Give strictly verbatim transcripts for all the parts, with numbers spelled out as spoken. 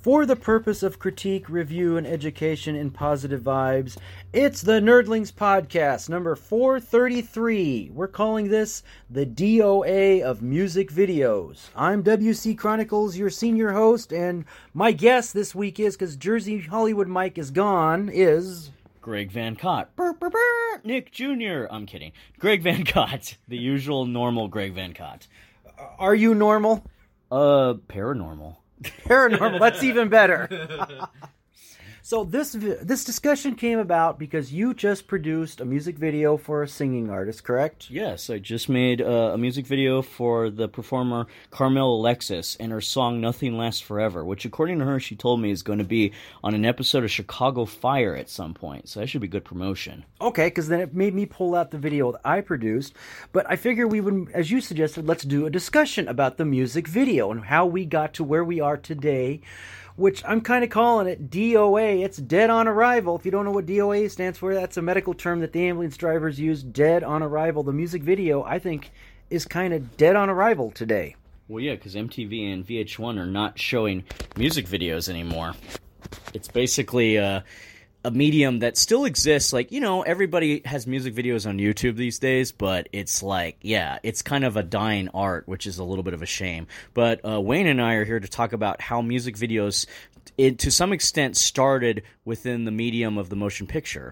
For the purpose of critique, review, and education in positive vibes, it's the Nerdlings Podcast, number four thirty-three. We're calling this the D O A of music videos. I'm W C Chronicles, your senior host, and my guest this week is, because Jersey Hollywood Mike is gone, is... Greg Van Cott. Burr, burr, burr. Nick Junior I'm kidding. Greg Van Cott. The usual normal Greg Van Cott. Are you normal? Uh, paranormal. Paranormal, that's even better. So this this discussion came about because you just produced a music video for a singing artist, correct? Yes, I just made uh, a music video for the performer Carmel Alexis and her song Nothing Lasts Forever, which according to her, she told me is going to be on an episode of Chicago Fire at some point, so that should be good promotion. Okay, because then it made me pull out the video that I produced, but I figure we would, as you suggested, let's do a discussion about the music video and how we got to where we are today, which I'm kind of calling it D O A. It's Dead on Arrival. If you don't know what D O A stands for, that's a medical term that the ambulance drivers use, Dead on Arrival. The music video, I think, is kind of dead on arrival today. Well, yeah, because M T V and V H one are not showing music videos anymore. It's basically uh, a medium that still exists. Like, you know, everybody has music videos on YouTube these days, but it's like, yeah, it's kind of a dying art, which is a little bit of a shame. But uh, Wayne and I are here to talk about how music videos, it, to some extent, started within the medium of the motion picture.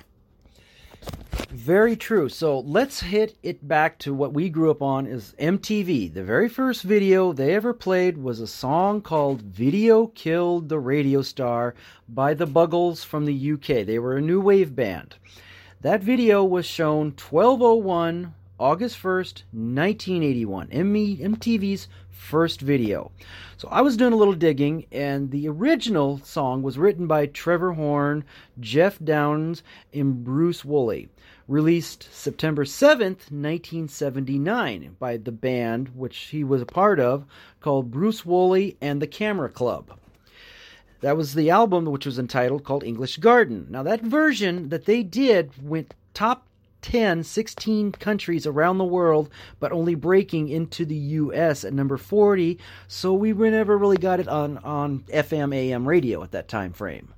Very true. So let's hit it back to what we grew up on is M T V. The very first video they ever played was a song called Video Killed the Radio Star by the Buggles from the U K. They were a new wave band. That video was shown twelve oh one, August first, nineteen eighty-one. M T V's first video. So I was doing a little digging, and the original song was written by Trevor Horn, Jeff Downes, and Bruce Woolley. Released September seventh, nineteen seventy-nine by the band, which he was a part of, called Bruce Woolley and the Camera Club. That was the album, which was entitled called English Garden. Now that version that they did went top ten, sixteen countries around the world, but only breaking into the U S at number forty, so we never really got it on, on F M A M radio at that time frame.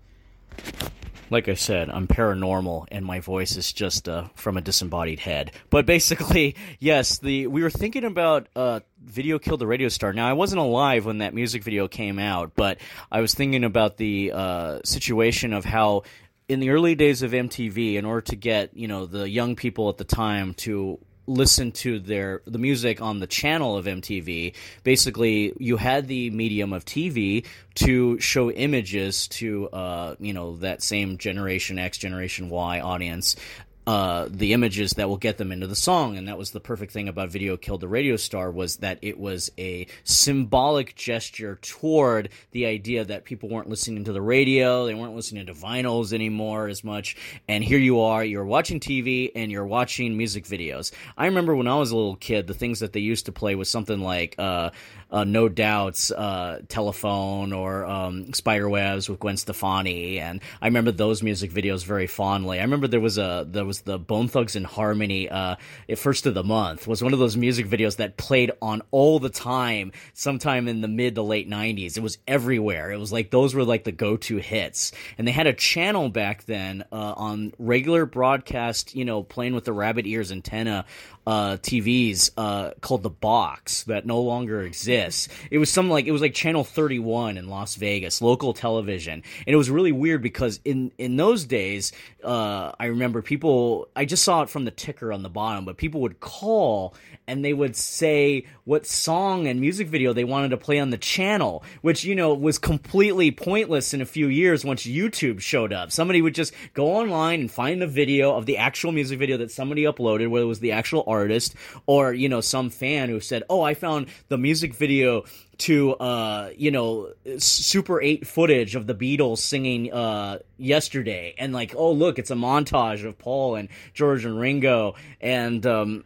Like I said, I'm paranormal, and my voice is just uh, from a disembodied head. But basically, yes, the we were thinking about uh, Video Killed the Radio Star. Now, I wasn't alive when that music video came out, but I was thinking about the uh, situation of how in the early days of M T V, in order to get, you know, the young people at the time to listen to their the music on the channel of M T V, basically you had the medium of T V to show images to, uh, you know, that same Generation X, Generation Y audience, Uh, the images that will get them into the song. And that was the perfect thing about Video Killed the Radio Star, was that it was a symbolic gesture toward the idea that people weren't listening to the radio, they weren't listening to vinyls anymore as much, and here you are, you're watching T V and you're watching music videos. I remember when I was a little kid, the things that they used to play was something like uh, uh, No Doubt's uh, Telephone, or um, Spiderwebs with Gwen Stefani, and I remember those music videos very fondly. I remember there was a there was the Bone Thugs and Harmony uh, First of the Month was one of those music videos that played on all the time sometime in the mid to late nineties. It was everywhere. It was like those were like the go-to hits. And they had a channel back then uh, on regular broadcast, you know, playing with the rabbit ears antenna uh, T Vs uh, called The Box that no longer exists. It was some like it was like Channel thirty-one in Las Vegas, local television. And it was really weird because in, in those days, uh, I remember people, I just saw it from the ticker on the bottom, but people would call and they would say what song and music video they wanted to play on the channel, which, you know, was completely pointless in a few years once YouTube showed up. Somebody would just go online and find the video of the actual music video that somebody uploaded, whether it was the actual artist or, you know, some fan who said, oh, I found the music video to, uh, you know, Super eight footage of the Beatles singing uh, Yesterday. And like, oh, look, it's a montage of Paul and George and Ringo. And um,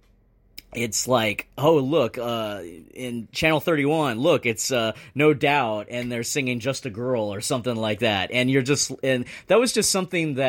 it's like, oh, look, uh, in Channel thirty-one, look, it's uh, No Doubt. And they're singing Just a Girl or something like that. And you're just, and that was just something that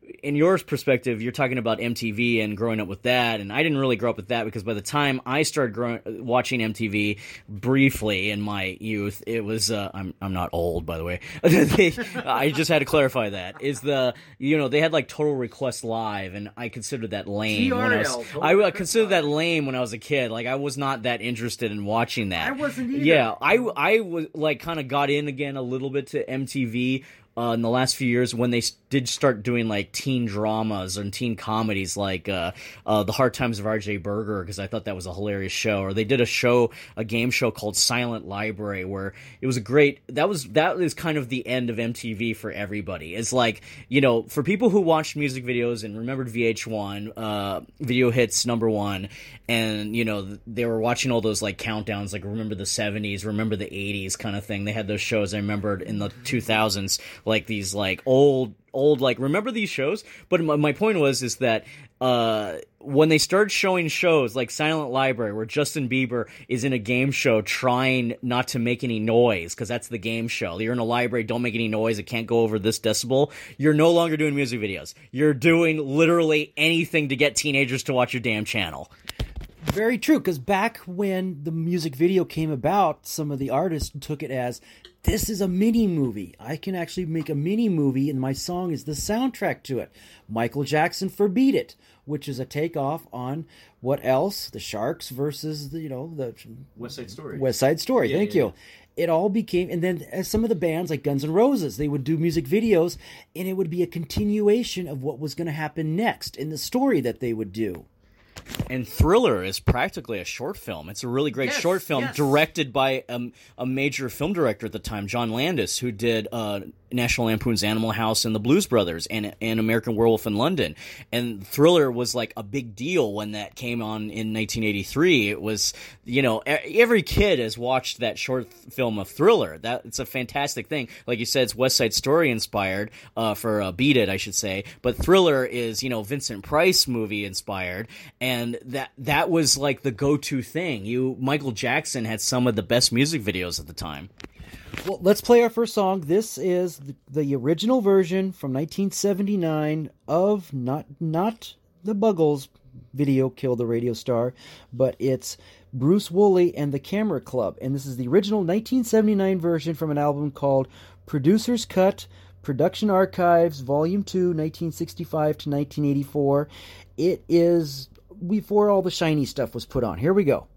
in your perspective, you're talking about M T V and growing up with that, and I didn't really grow up with that because by the time I started growing, watching M T V briefly in my youth, it was uh, I'm I'm not old, by the way. they, I just had to clarify that is the you know they had like Total Request Live, and I considered that lame. T R L, when I was, Total I considered that lame when I was a kid. Like I was not that interested in watching that. I wasn't either. Yeah, I I was like kind of got in again a little bit to M T V. Uh, in the last few years, when they s- did start doing like teen dramas and teen comedies, like uh, uh, The Hard Times of R J Berger, because I thought that was a hilarious show. Or they did a show, a game show called Silent Library, where it was a great. That was that is kind of the end of M T V for everybody. It's like you know, for people who watched music videos and remembered V H one, uh, Video Hits number one, and you know they were watching all those like countdowns, like remember the seventies, remember the eighties kind of thing. They had those shows I remembered in the two thousands. Like these like old old like remember these shows, but my, my point was is that uh when they started showing shows like Silent Library where Justin Bieber is in a game show trying not to make any noise because that's the game show, you're in a library, don't make any noise, it can't go over this decibel, you're no longer doing music videos, you're doing literally anything to get teenagers to watch your damn channel. Very true, because back when the music video came about, some of the artists took it as, this is a mini movie. I can actually make a mini movie, and my song is the soundtrack to it. Michael Jackson for Beat It, which is a takeoff on what else? The Sharks versus the, you know, the West Side Story. West Side Story. Yeah, Thank yeah, you. yeah. It all became, and then as some of the bands like Guns N' Roses, they would do music videos, and it would be a continuation of what was going to happen next in the story that they would do. And Thriller is practically a short film. It's a really great Yes, short film yes. directed by um, a major film director at the time, John Landis, who did uh, National Lampoon's Animal House and The Blues Brothers and, and American Werewolf in London. And Thriller was like a big deal when that came on in nineteen eighty-three. It was, you know, every kid has watched that short film of Thriller. That It's a fantastic thing. Like you said, it's West Side Story inspired uh, for uh, Beat It, I should say. But Thriller is, you know, Vincent Price movie inspired. And that that was like the go-to thing. You Michael Jackson had some of the best music videos at the time. Well, let's play our first song. This is the, the original version from nineteen seventy-nine of not not the Buggles video Kill the Radio Star, but it's Bruce Woolley and the Camera Club. And this is the original nineteen seventy-nine version from an album called Producer's Cut, Production Archives, Volume two, nineteen sixty-five to nineteen eighty-four. It is before all the shiny stuff was put on. Here we go.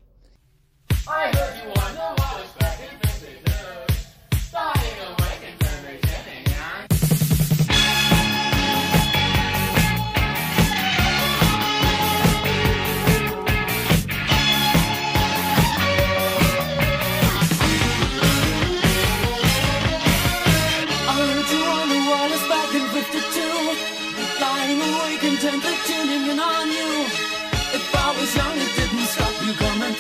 I heard you wonder what was back in fifty-two. Starting awake and very beginning, yeah. I heard you wonder what was back in fifty-two. Lying awake and tempted tuning in on you. If I was young, it didn't stop you coming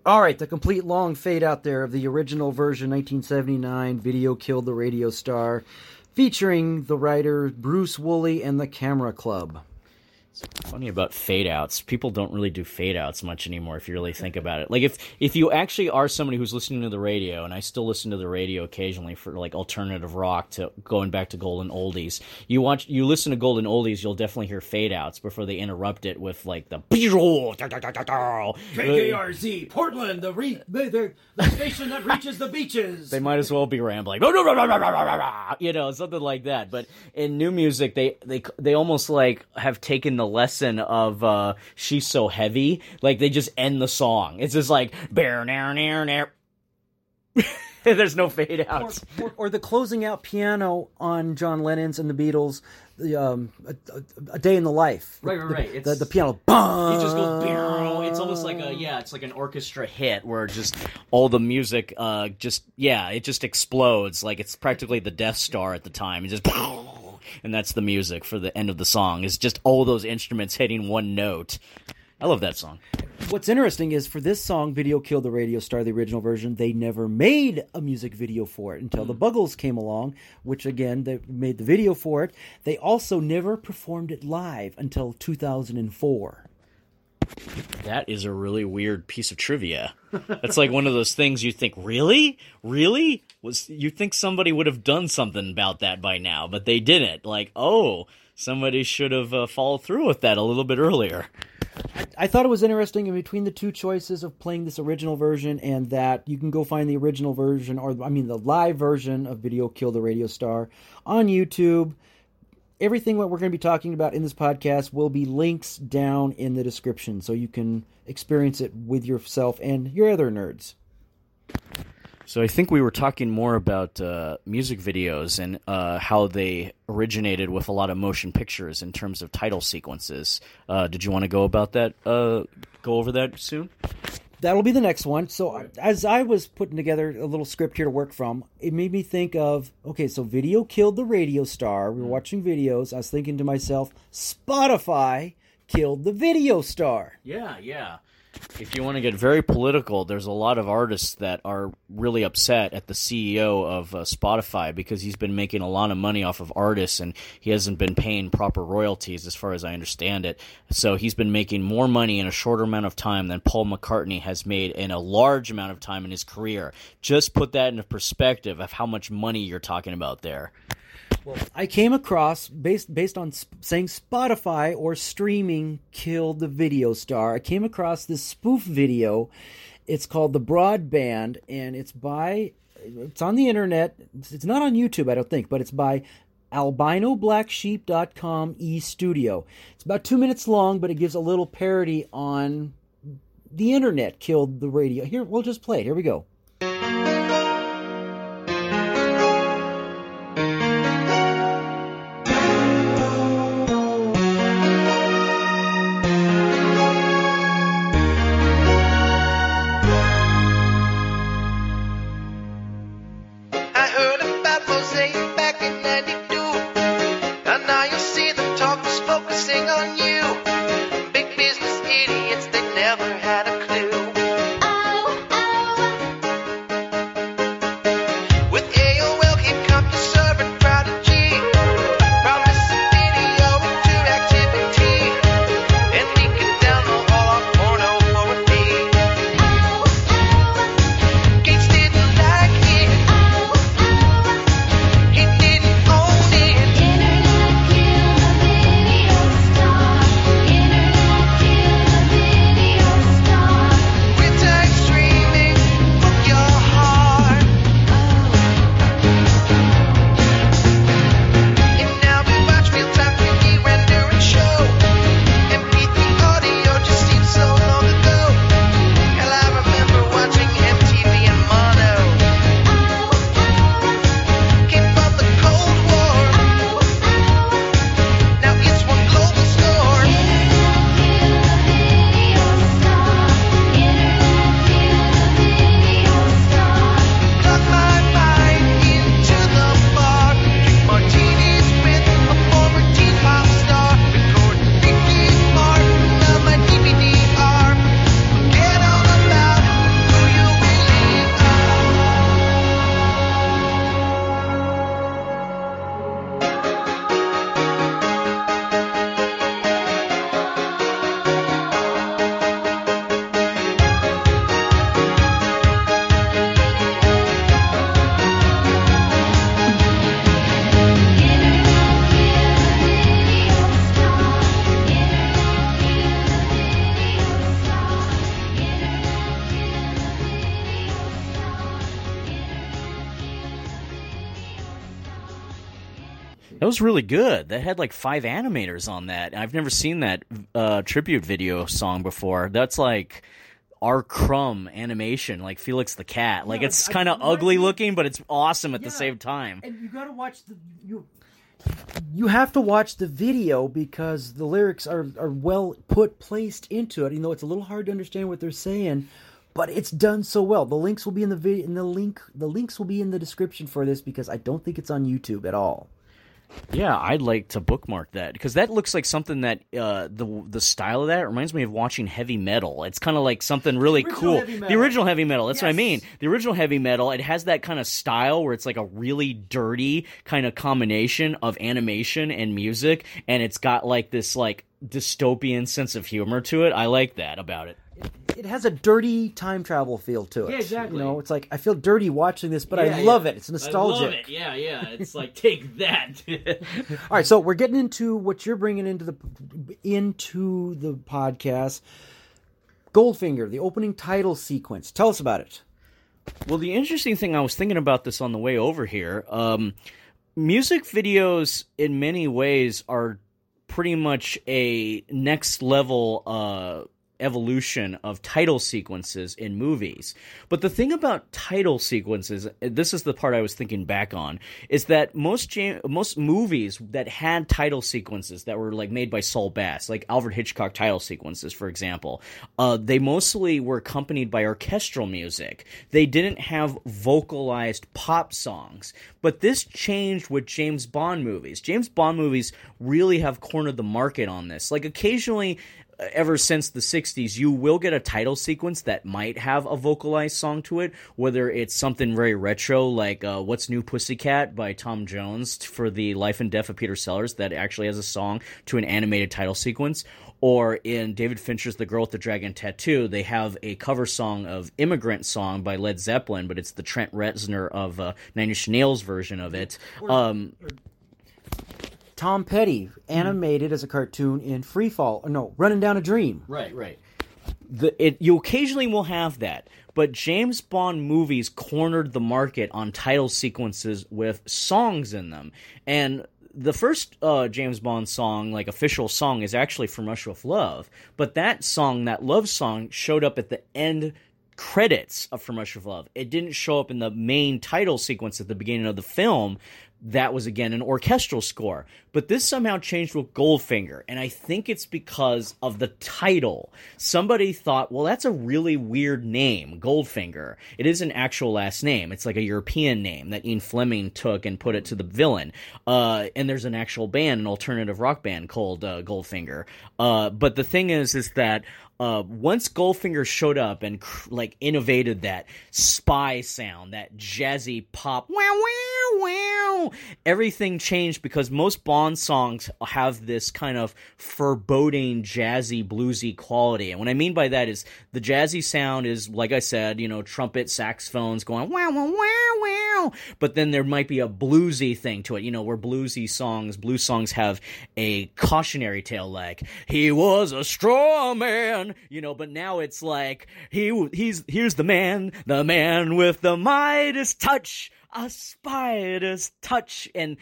All right, the complete long fade out there of the original version, nineteen seventy-nine, Video Killed the Radio Star, featuring the writer Bruce Woolley and the Camera Club. Funny about fade outs. People don't really do fade outs much anymore if you really think about it. Like if if you actually are somebody who's listening to the radio, and I still listen to the radio occasionally for like alternative rock to going back to golden oldies. You watch you listen to golden oldies, you'll definitely hear fade outs before they interrupt it with like the K K R Z Portland, the re- the, the, the station that reaches the beaches. They might as well be rambling. You know, something like that. But in new music, they they they almost like have taken the lesson of uh, She's So Heavy. Like, they just end the song. It's just like, bear, nair, nair, nair. There's no fade outs. Or, or, or the closing out piano on John Lennon's and the Beatles, the um, a, a, a Day in the Life. Right, right, right. The, It's, the, the piano. Bum, he just goes, bear. It's almost like a, yeah, it's like an orchestra hit where just all the music, uh, just, yeah, it just explodes. Like, it's practically the Death Star at the time. It just, and that's the music for the end of the song. It's just all those instruments hitting one note. I love that song. What's interesting is for this song, Video Killed the Radio Star, the original version, they never made a music video for it until the Buggles came along, which again, they made the video for it. They also never performed it live until two thousand four. That is a really weird piece of trivia. That's like one of those things you think, really? Really? Was you think somebody would have done something about that by now, but they didn't. Like, oh, somebody should have uh, followed through with that a little bit earlier. I thought it was interesting in between the two choices of playing this original version and that you can go find the original version, or I mean the live version of Video Killed the Radio Star on YouTube. Everything what we're going to be talking about in this podcast will be links down in the description so you can experience it with yourself and your other nerds. So I think we were talking more about uh, music videos and uh, how they originated with a lot of motion pictures in terms of title sequences. Uh, did you want to go about that? Uh, go over that soon? That'll be the next one. So as I was putting together a little script here to work from, it made me think of, okay, so Video Killed the Radio Star. We were watching videos. I was thinking to myself, Spotify killed the video star. Yeah, yeah. If you want to get very political, there's a lot of artists that are really upset at the C E O of uh, Spotify because he's been making a lot of money off of artists and he hasn't been paying proper royalties as far as I understand it. So he's been making more money in a shorter amount of time than Paul McCartney has made in a large amount of time in his career. Just put that into perspective of how much money you're talking about there. Well, I came across, based based on sp- saying Spotify or streaming killed the video star, I came across this spoof video. It's called The Broadband, and it's by, it's on the internet. It's, it's not on YouTube, I don't think, but it's by albino black sheep dot com eStudio. It's about two minutes long, but it gives a little parody on the internet killed the radio. Here, we'll just play it. Here we go. Internet killed the video star. That was really good. That had like five animators on that. I've never seen that uh, tribute video song before. That's like R. Crumb animation, like Felix the Cat. Like Yeah, it's I- kind of I- ugly looking, but it's awesome at Yeah. the same time. And you got to watch the you. You have to watch the video because the lyrics are, are well put placed into it. You know, it's a little hard to understand what they're saying, but it's done so well. The links will be in the video. In the link, the links will be in the description for this because I don't think it's on YouTube at all. Yeah, I'd like to bookmark that because that looks like something that uh, the the style of that reminds me of watching heavy metal. It's kind of like something really original cool. heavy The metal. original heavy metal. That's what I Yes. mean. The original heavy metal. It has that kind of style where it's like a really dirty kind of combination of animation and music, and it's got like this like dystopian sense of humor to it. I like that about it. It has a dirty time travel feel to it. Yeah, exactly. You know, it's like I feel dirty watching this, but Yeah, I yeah. love it. It's nostalgic. I love it. Yeah, yeah. It's like take that. All right, so we're getting into what you're bringing into the into the podcast. Goldfinger, the opening title sequence. Tell us about it. Well, the interesting thing, I was thinking about this on the way over here. Um, music videos, in many ways, are pretty much a next level uh, evolution of title sequences in movies. But the thing about title sequences, this is the part I was thinking back on, is that most jam- most movies that had title sequences that were like made by Saul Bass, like Alfred Hitchcock title sequences, for example, uh, they mostly were accompanied by orchestral music. They didn't have vocalized pop songs. But this changed with James Bond movies. James Bond movies really have cornered the market on this. Like occasionally, ever since the sixties, you will get a title sequence that might have a vocalized song to it, whether it's something very retro like uh, What's New Pussycat by Tom Jones for the Life and Death of Peter Sellers that actually has a song to an animated title sequence, or in David Fincher's The Girl with the Dragon Tattoo, they have a cover song of Immigrant Song by Led Zeppelin, but it's the Trent Reznor of uh, Nine Inch Nails version of it. Um, Tom Petty, animated as a cartoon in Free Fall. No, Running Down a Dream. Right, right. The, it, you occasionally will have that, but James Bond movies cornered the market on title sequences with songs in them. And the first uh, James Bond song, like official song, is actually From Russia with Love. But that song, that love song, showed up at the end credits of From Russia with Love. It didn't show up in the main title sequence at the beginning of the film. That was, again, an orchestral score. But this somehow changed with Goldfinger, and I think it's because of the title. Somebody thought, well, that's a really weird name, Goldfinger. It is an actual last name. It's like a European name that Ian Fleming took and put it to the villain. Uh, and there's an actual band, an alternative rock band called uh, Goldfinger. Uh, but the thing is, is that Uh, once Goldfinger showed up and cr- like innovated that spy sound, that jazzy pop, wow, wow, wow, everything changed because most Bond songs have this kind of foreboding, jazzy, bluesy quality. And what I mean by that is the jazzy sound is, like I said, you know, trumpet, saxophones going wow, wow, wow, wow. But then there might be a bluesy thing to it, you know, where bluesy songs, blues songs have a cautionary tale like, he was a straw man. You know, but now it's like he he's here's the man, the man with the Midas touch, a spider's touch, and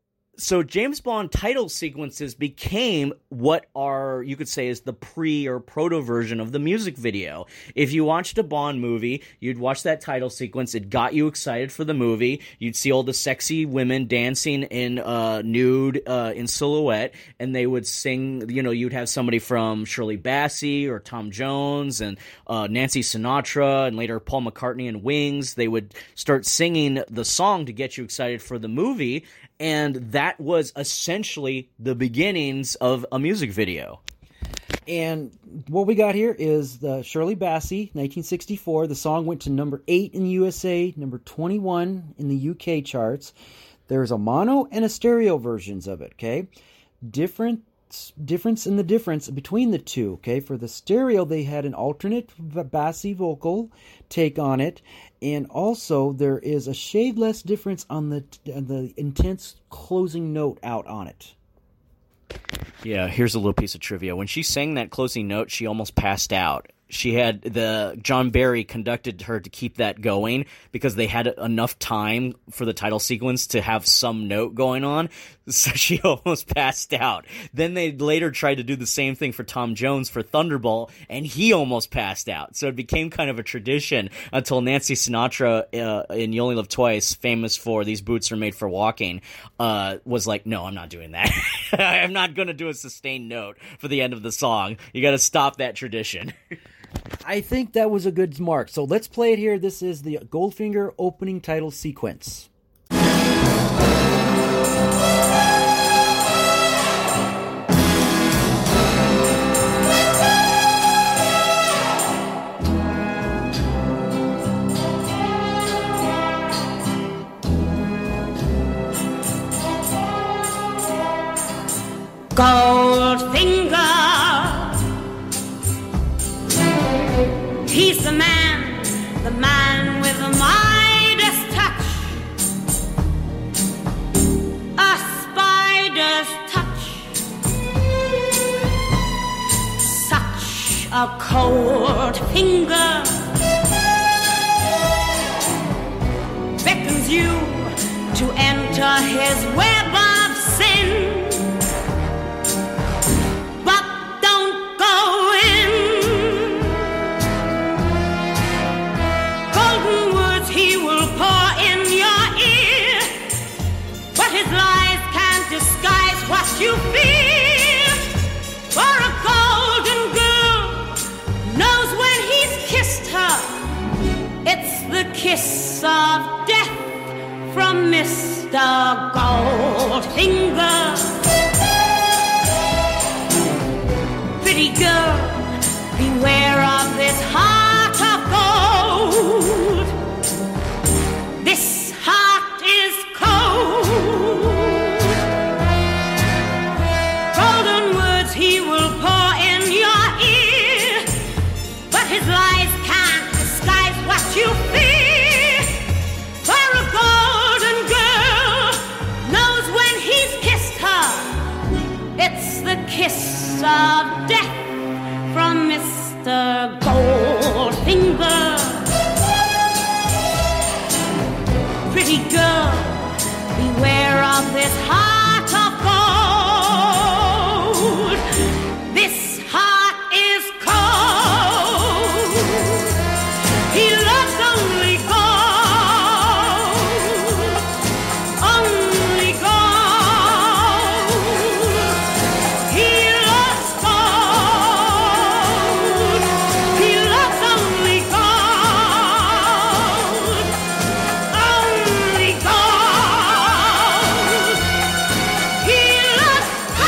so James Bond title sequences became what are, you could say, is the pre or proto version of the music video. If you watched a Bond movie, you'd watch that title sequence. It got you excited for the movie. You'd see all the sexy women dancing in uh, nude, uh, in silhouette, and they would sing, you know, you'd have somebody from Shirley Bassey or Tom Jones and uh, Nancy Sinatra and later Paul McCartney and Wings. They would start singing the song to get you excited for the movie. And that was essentially the beginnings of a music video. And what we got here is the Shirley Bassey, nineteen sixty-four. The song went to number eight in the U S A, number twenty-one in the U K charts. There's a mono and a stereo versions of it, okay? Different difference in the difference between the two, okay? For the stereo, they had an alternate bassy vocal take on it, and also there is a shade less difference on the the intense closing note out on it. Yeah, here's a little piece of trivia. When she sang that closing note, she almost passed out. she had the John Barry conducted her to keep that going because they had enough time for the title sequence to have some note going on. So she almost passed out. Then they later tried to do the same thing for Tom Jones for Thunderbolt, and he almost passed out. So it became kind of a tradition until Nancy Sinatra uh, in You Only Live Twice, famous for These Boots Are Made for Walking, uh, was like, no, I'm not doing that. I'm not going to do a sustained note for the end of the song. You got to stop that tradition. I think that was a good mark. So let's play it here. This is the Goldfinger opening title sequence. Goldfinger, he's the man, the man with the Midas touch, a spider's touch, such a cold finger beckons you to enter his web of sin. You feel for a golden girl knows when he's kissed her. It's the kiss of death from Mister Goldfinger. Pretty girl, beware of this heart of gold. This heart is cold. He will pour in your ear, but his lies can't disguise what you fear. For a golden girl knows when he's kissed her. It's the kiss of death from Mister Goldfinger. Pretty girl, beware of this heart of gold. This heart is cold. He loves only gold, only gold. He loves gold. He loves only gold, only gold. He loves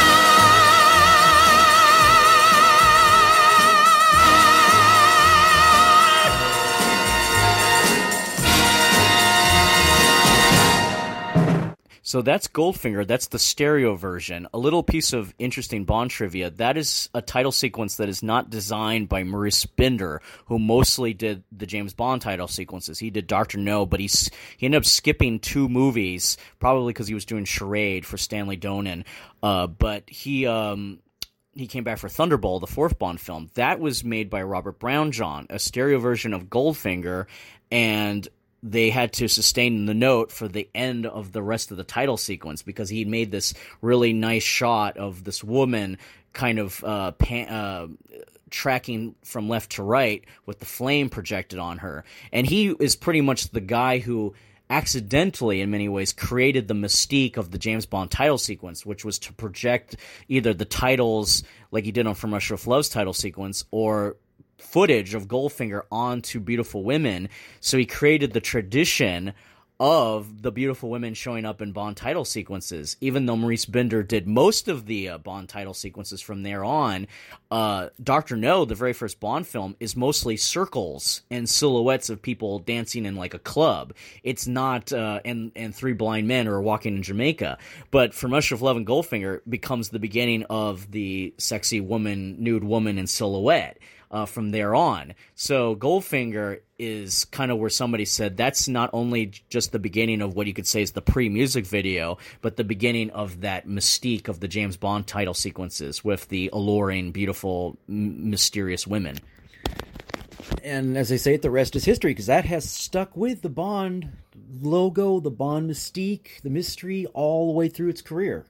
So that's Goldfinger. That's the stereo version. A little piece of interesting Bond trivia. That is a title sequence that is not designed by Maurice Binder, who mostly did the James Bond title sequences. He did Doctor No, but he's, he ended up skipping two movies, probably because he was doing Charade for Stanley Donen. Uh, but he... Um, He came back for Thunderball, the fourth Bond film. That was made by Robert Brownjohn, a stereo version of Goldfinger, and they had to sustain the note for the end of the rest of the title sequence because he made this really nice shot of this woman kind of uh, pan, uh, tracking from left to right with the flame projected on her. And he is pretty much the guy who accidentally, in many ways, created the mystique of the James Bond title sequence, which was to project either the titles, like he did on From Russia with Love's title sequence, or footage of Goldfinger onto Beautiful Women. So he created the tradition of the beautiful women showing up in Bond title sequences. Even though Maurice Binder did most of the uh, Bond title sequences from there on, uh, Doctor No, the very first Bond film, is mostly circles and silhouettes of people dancing in like a club. It's not, uh, and, and Three Blind Men or Walking in Jamaica. But From Russia with Love and Goldfinger becomes the beginning of the sexy woman, nude woman in silhouette. Uh, from there on. So Goldfinger is kind of where somebody said that's not only just the beginning of what you could say is the pre-music video, but the beginning of that mystique of the James Bond title sequences with the alluring, beautiful, m- mysterious women. And as they say, the rest is history, because that has stuck with the Bond logo, the Bond mystique, the mystery, all the way through its career.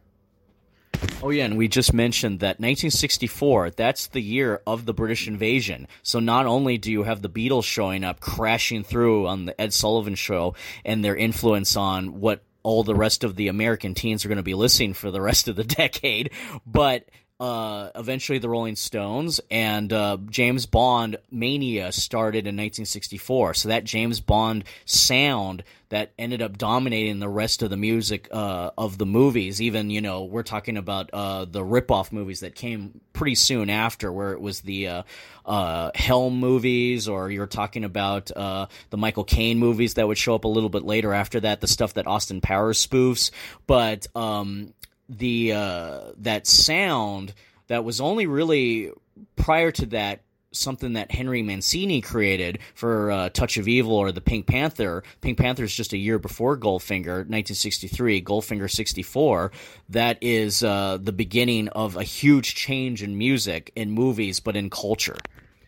Oh, yeah, and we just mentioned that nineteen sixty-four, that's the year of the British invasion. So not only do you have the Beatles showing up, crashing through on the Ed Sullivan Show, and their influence on what all the rest of the American teens are going to be listening for the rest of the decade, but uh, eventually the Rolling Stones, and uh, James Bond mania started in nineteen sixty-four. So that James Bond sound that ended up dominating the rest of the music uh, of the movies. Even, you know, we're talking about uh, the rip-off movies that came pretty soon after, where it was the uh, uh, Helm movies, or you're talking about uh, the Michael Caine movies that would show up a little bit later after that, the stuff that Austin Powers spoofs. But um, the uh, that sound that was only really prior to that something that Henry Mancini created for uh, Touch of Evil or the Pink Panther. Pink Panther is just a year before Goldfinger, nineteen sixty-three, Goldfinger sixty-four. That is uh, the beginning of a huge change in music, in movies, but in culture.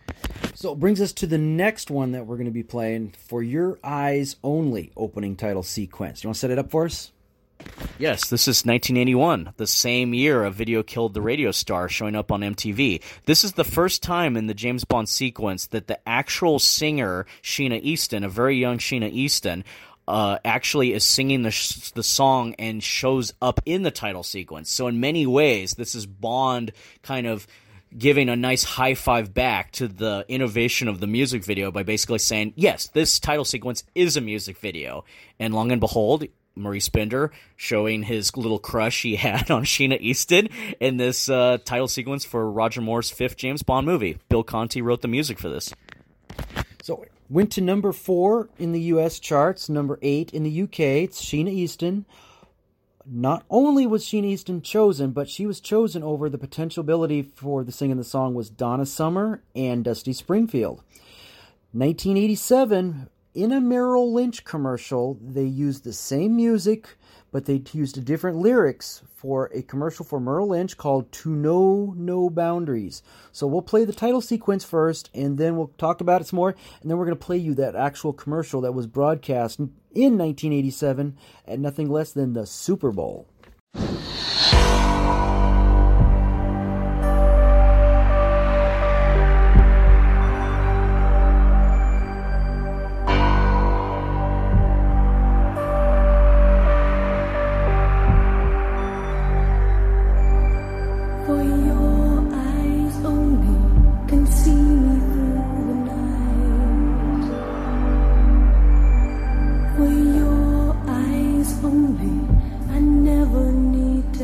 So it brings us to the next one that we're going to be playing, For Your Eyes Only, opening title sequence. You want to set it up for us? Yes, this is nineteen eighty-one, the same year a Video Killed the Radio Star showing up on M T V. This is the first time in the James Bond sequence that the actual singer, Sheena Easton, a very young Sheena Easton, uh, actually is singing the, sh- the song and shows up in the title sequence. So in many ways, this is Bond kind of giving a nice high five back to the innovation of the music video by basically saying, yes, this title sequence is a music video. And long and behold, Maurice Bender showing his little crush he had on Sheena Easton in this uh, title sequence for Roger Moore's fifth James Bond movie. Bill Conti wrote the music for this. So it went to number four in the U S charts, number eight in the U K. It's Sheena Easton. Not only was Sheena Easton chosen, but she was chosen over the potential ability for the singing the song was Donna Summer and Dusty Springfield. nineteen eighty-seven, in a Merrill Lynch commercial, they used the same music, but they used a different lyrics for a commercial for Merrill Lynch called To Know No Boundaries. So we'll play the title sequence first, and then we'll talk about it some more, and then we're going to play you that actual commercial that was broadcast in nineteen eighty-seven at nothing less than the Super Bowl. For your eyes only can see me through the night. For your eyes only, I never need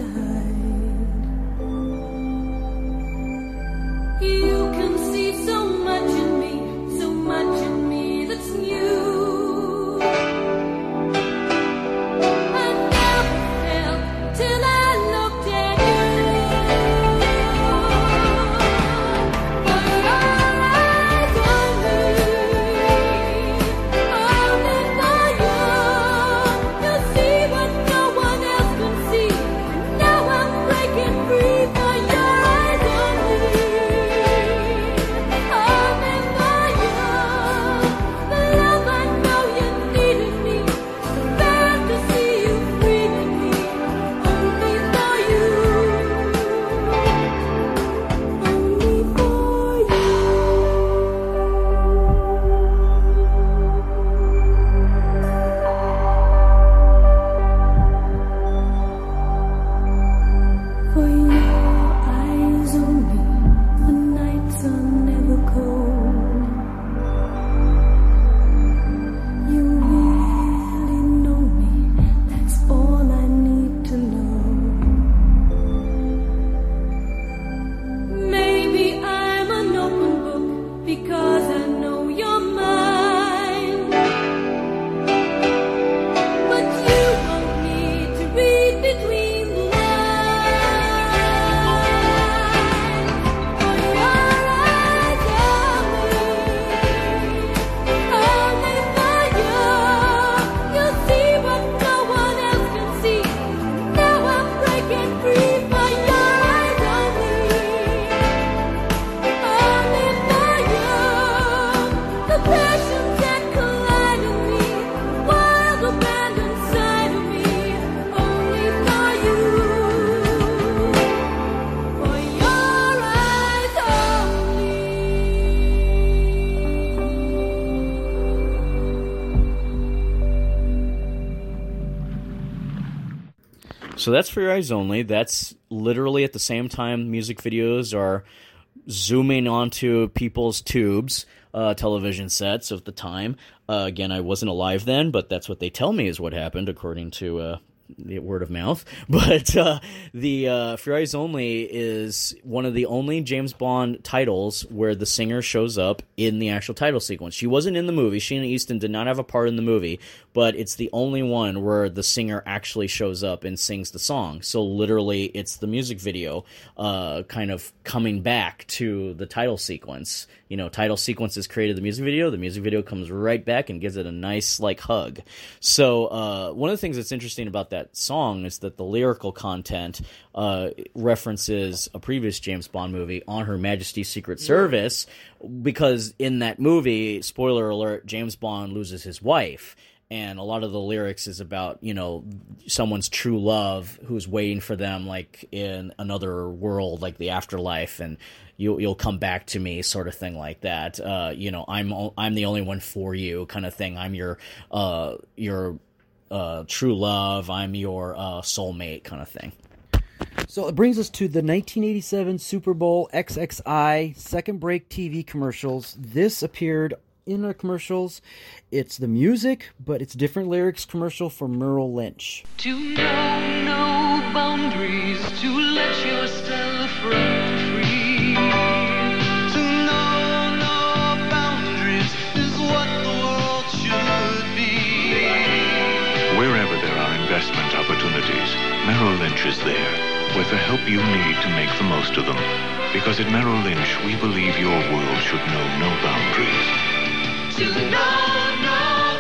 So that's For Your Eyes Only. That's literally at the same time music videos are zooming onto people's tubes, uh, television sets of the time. Uh, again, I wasn't alive then, but that's what they tell me is what happened, according to uh, the word of mouth. But uh, the uh, For Your Eyes Only is one of the only James Bond titles where the singer shows up in the actual title sequence. She wasn't in the movie. Sheena Easton did not have a part in the movie, but it's the only one where the singer actually shows up and sings the song. So literally, it's the music video uh, kind of coming back to the title sequence. You know, title sequence has created the music video. The music video comes right back and gives it a nice, like, hug. So uh, one of the things that's interesting about that song is that the lyrical content uh, references a previous James Bond movie, On Her Majesty's Secret Service, because in that movie, spoiler alert, James Bond loses his wife. And a lot of the lyrics is about, you know, someone's true love who's waiting for them, like, in another world, like the afterlife, and you, you'll come back to me, sort of thing like that. Uh, you know, I'm I'm the only one for you, kind of thing. I'm your uh, your uh, true love. I'm your uh, soulmate, kind of thing. So it brings us to the nineteen eighty-seven Super Bowl X X I second break T V commercials. This appeared in the commercials. It's the music, but it's different lyrics commercial for Merrill Lynch. To know no boundaries, to let yourself run free. To know no boundaries is what the world should be. Wherever there are investment opportunities, Merrill Lynch is there with the help you need to make the most of them. Because at Merrill Lynch, we believe your world should know no boundaries. To know no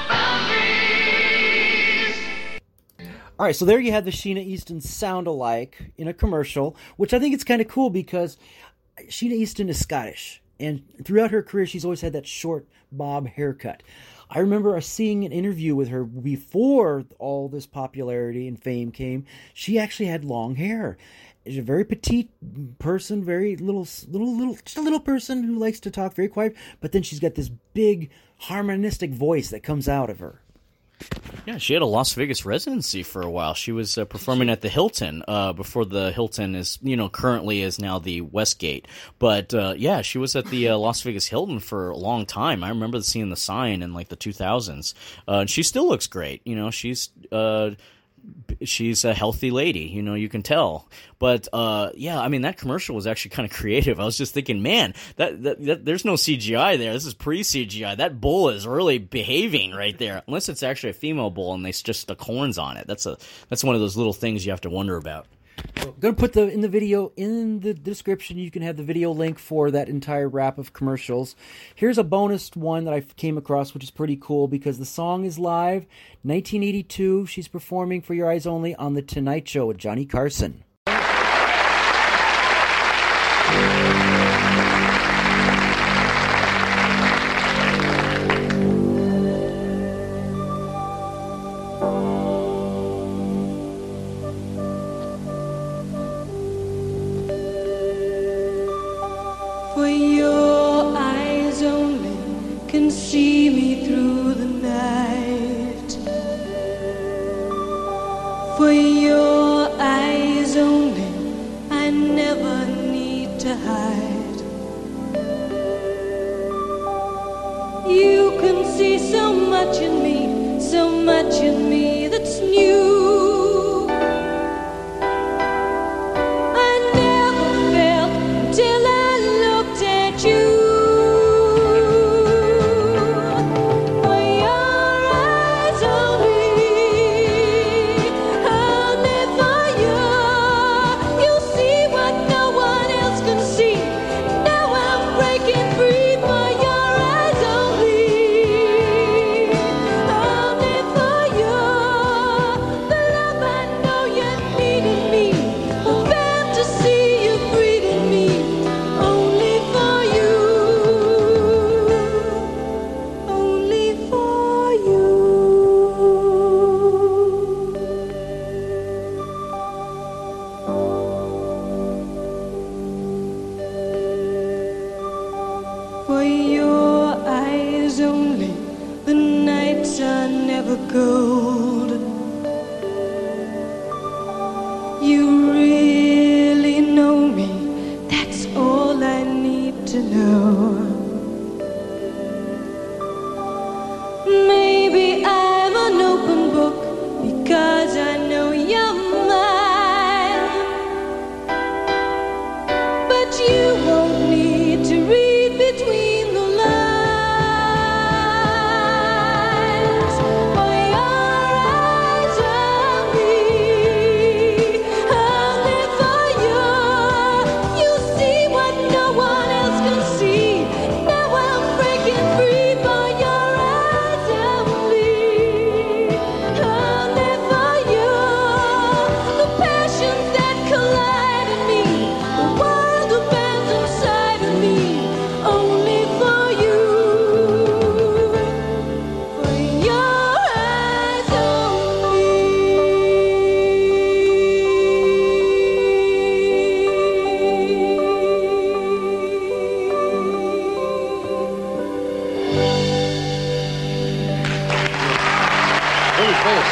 boundaries. All right, so there you have the Sheena Easton sound-alike in a commercial, which I think it's kind of cool because Sheena Easton is Scottish, and throughout her career, she's always had that short bob haircut. I remember seeing an interview with her before all this popularity and fame came. She actually had long hair. She's a very petite person, very little, little, little, just a little person who likes to talk very quiet, but then she's got this big harmonistic voice that comes out of her. Yeah, she had a Las Vegas residency for a while. She was uh, performing at the Hilton uh, before the Hilton is, you know, currently is now the Westgate. But uh, yeah, she was at the uh, Las Vegas Hilton for a long time. I remember seeing the sign in like the two thousands. Uh, and she still looks great. You know, she's uh, she's a healthy lady. You know, you can tell. But uh, yeah, I mean, that commercial was actually kind of creative. I was just thinking, man, that, that, that there's no C G I there. This is pre-C G I. That bull is really behaving right there, unless it's actually a female bull and they just stuck horns on it. That's a that's one of those little things you have to wonder about. I'm going to put the in the video in the description. You can have the video link for that entire wrap of commercials. Here's a bonus one that I came across, which is pretty cool because the song is live. nineteen eighty-two, she's performing For Your Eyes Only on The Tonight Show with Johnny Carson. For your eyes only can see me through the night. For your eyes only, I never need to hide. You can see so much in me, so much in me that's new. Please, please.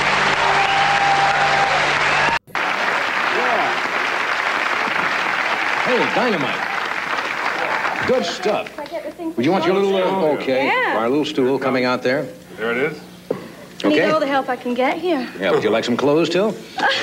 Yeah. Hey, dynamite. Good stuff. I get the thing Would you want your little, uh, for okay, Yeah. our little stool coming out there? There it is. I need Okay. all the help I can get here. Yeah, would you like some clothes, too?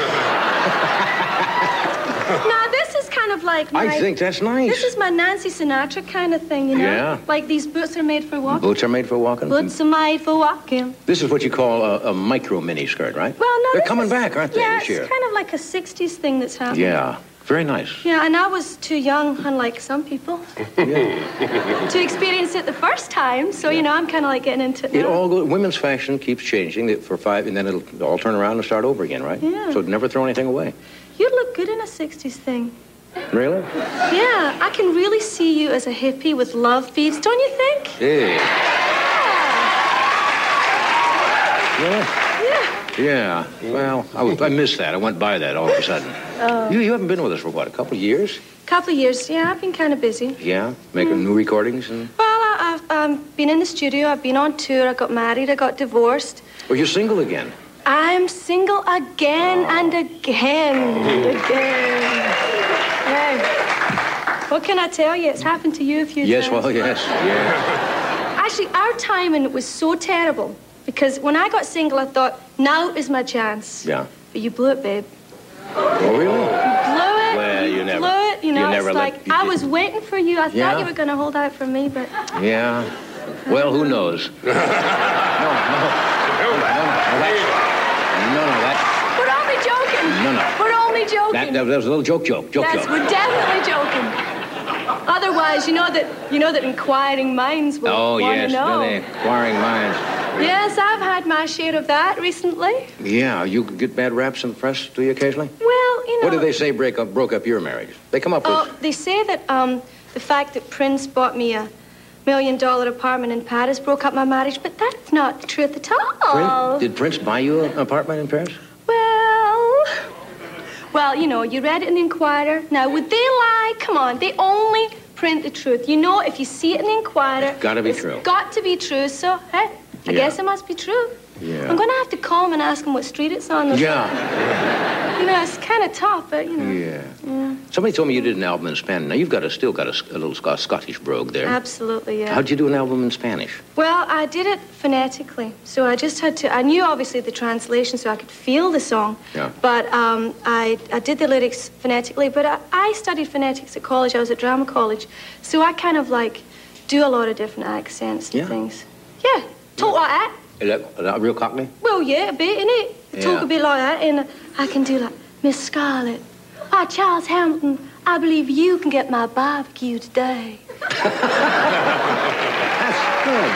Now, this is kind of like my... I think that's nice. This is my Nancy Sinatra kind of thing, you know? Yeah. Like these boots are made for walking. Boots are made for walking? Boots are made for walking. This is what you call a, a micro mini skirt, right? Well, no, They're this coming is- back, aren't they, Yeah, this year? it's kind of like a sixties thing that's happening. Yeah, very nice. Yeah, and I was too young, unlike some people, to experience it the first time. So, you know, I'm kind of like getting into it now. It all go, women's fashion keeps changing for five, and then it'll all turn around and start over again, right? Yeah. So never throw anything away. You'd look good in a sixties thing. Really? Yeah, I can really see you as a hippie with love beads, don't you think? Hey. Yeah. Yeah. Yeah. Well, I, was- I missed that. I went by that all of a sudden. Oh. You, you haven't been with us for what, a couple of years? Couple of years, yeah, I've been kind of busy. Yeah, making new recordings and. Well, I, I've um, been in the studio, I've been on tour, I got married, I got divorced. Oh, you're single again. I'm single again and again and again. Hey, what can I tell you? It's happened to you a few Yes, times. well, yes, yeah. Actually, our timing was so terrible because when I got single, I thought, now is my chance. Yeah. But you blew it, babe. Oh, really? You blew it. Well, you never- blew it. You know, you never it's let- like you I did- was waiting for you. I Yeah? thought you were going to hold out for me, but Yeah. Well, who knows? no, no. No, no, no, that, no, no, that, we're only joking. No, no. We're only joking. that, that was a little joke, joke, joke, That's, joke. we're definitely joking. Otherwise, you know that you know that inquiring minds will Oh, want yes, to know. really, inquiring minds. Yes, I've had my share of that recently. Yeah, you get bad raps in the press, do you, occasionally? Well, you know. What did they say break up, broke up your marriage? They come up Oh, with... they say that um, the fact that Prince bought me a million-dollar apartment in Paris broke up my marriage, but that's not the truth at all. Prince, did Prince buy you an apartment in Paris? Well, well, you know, you read it in the Inquirer. Now, would they lie? Come on, they only print the truth. You know, if you see it in the Inquirer, Gotta be it's true. got to be true. So, hey, I Yeah. guess it must be true. Yeah. I'm gonna have to call him and ask him what street it's on. Yeah. You know, it's kind of tough, but you know. Yeah. Yeah. Somebody told me you did an album in Spanish. Now, you've got a, still got a, a little Sc- Scottish brogue there. Absolutely, yeah. How'd you do an album in Spanish? Well, I did it phonetically. So I just had to, I knew obviously the translation so I could feel the song. Yeah. But um, I, I did the lyrics phonetically. But I, I studied phonetics at college. I was at drama college. So I kind of like do a lot of different accents and Yeah. things. Yeah, talk like that. Is that, is that real Cockney? Well, yeah, a bit, innit? Talk Yeah. a bit like that. And I can do like, Miss Scarlett. Ah, Charles Hamilton, I believe you can get my barbecue today. That's good.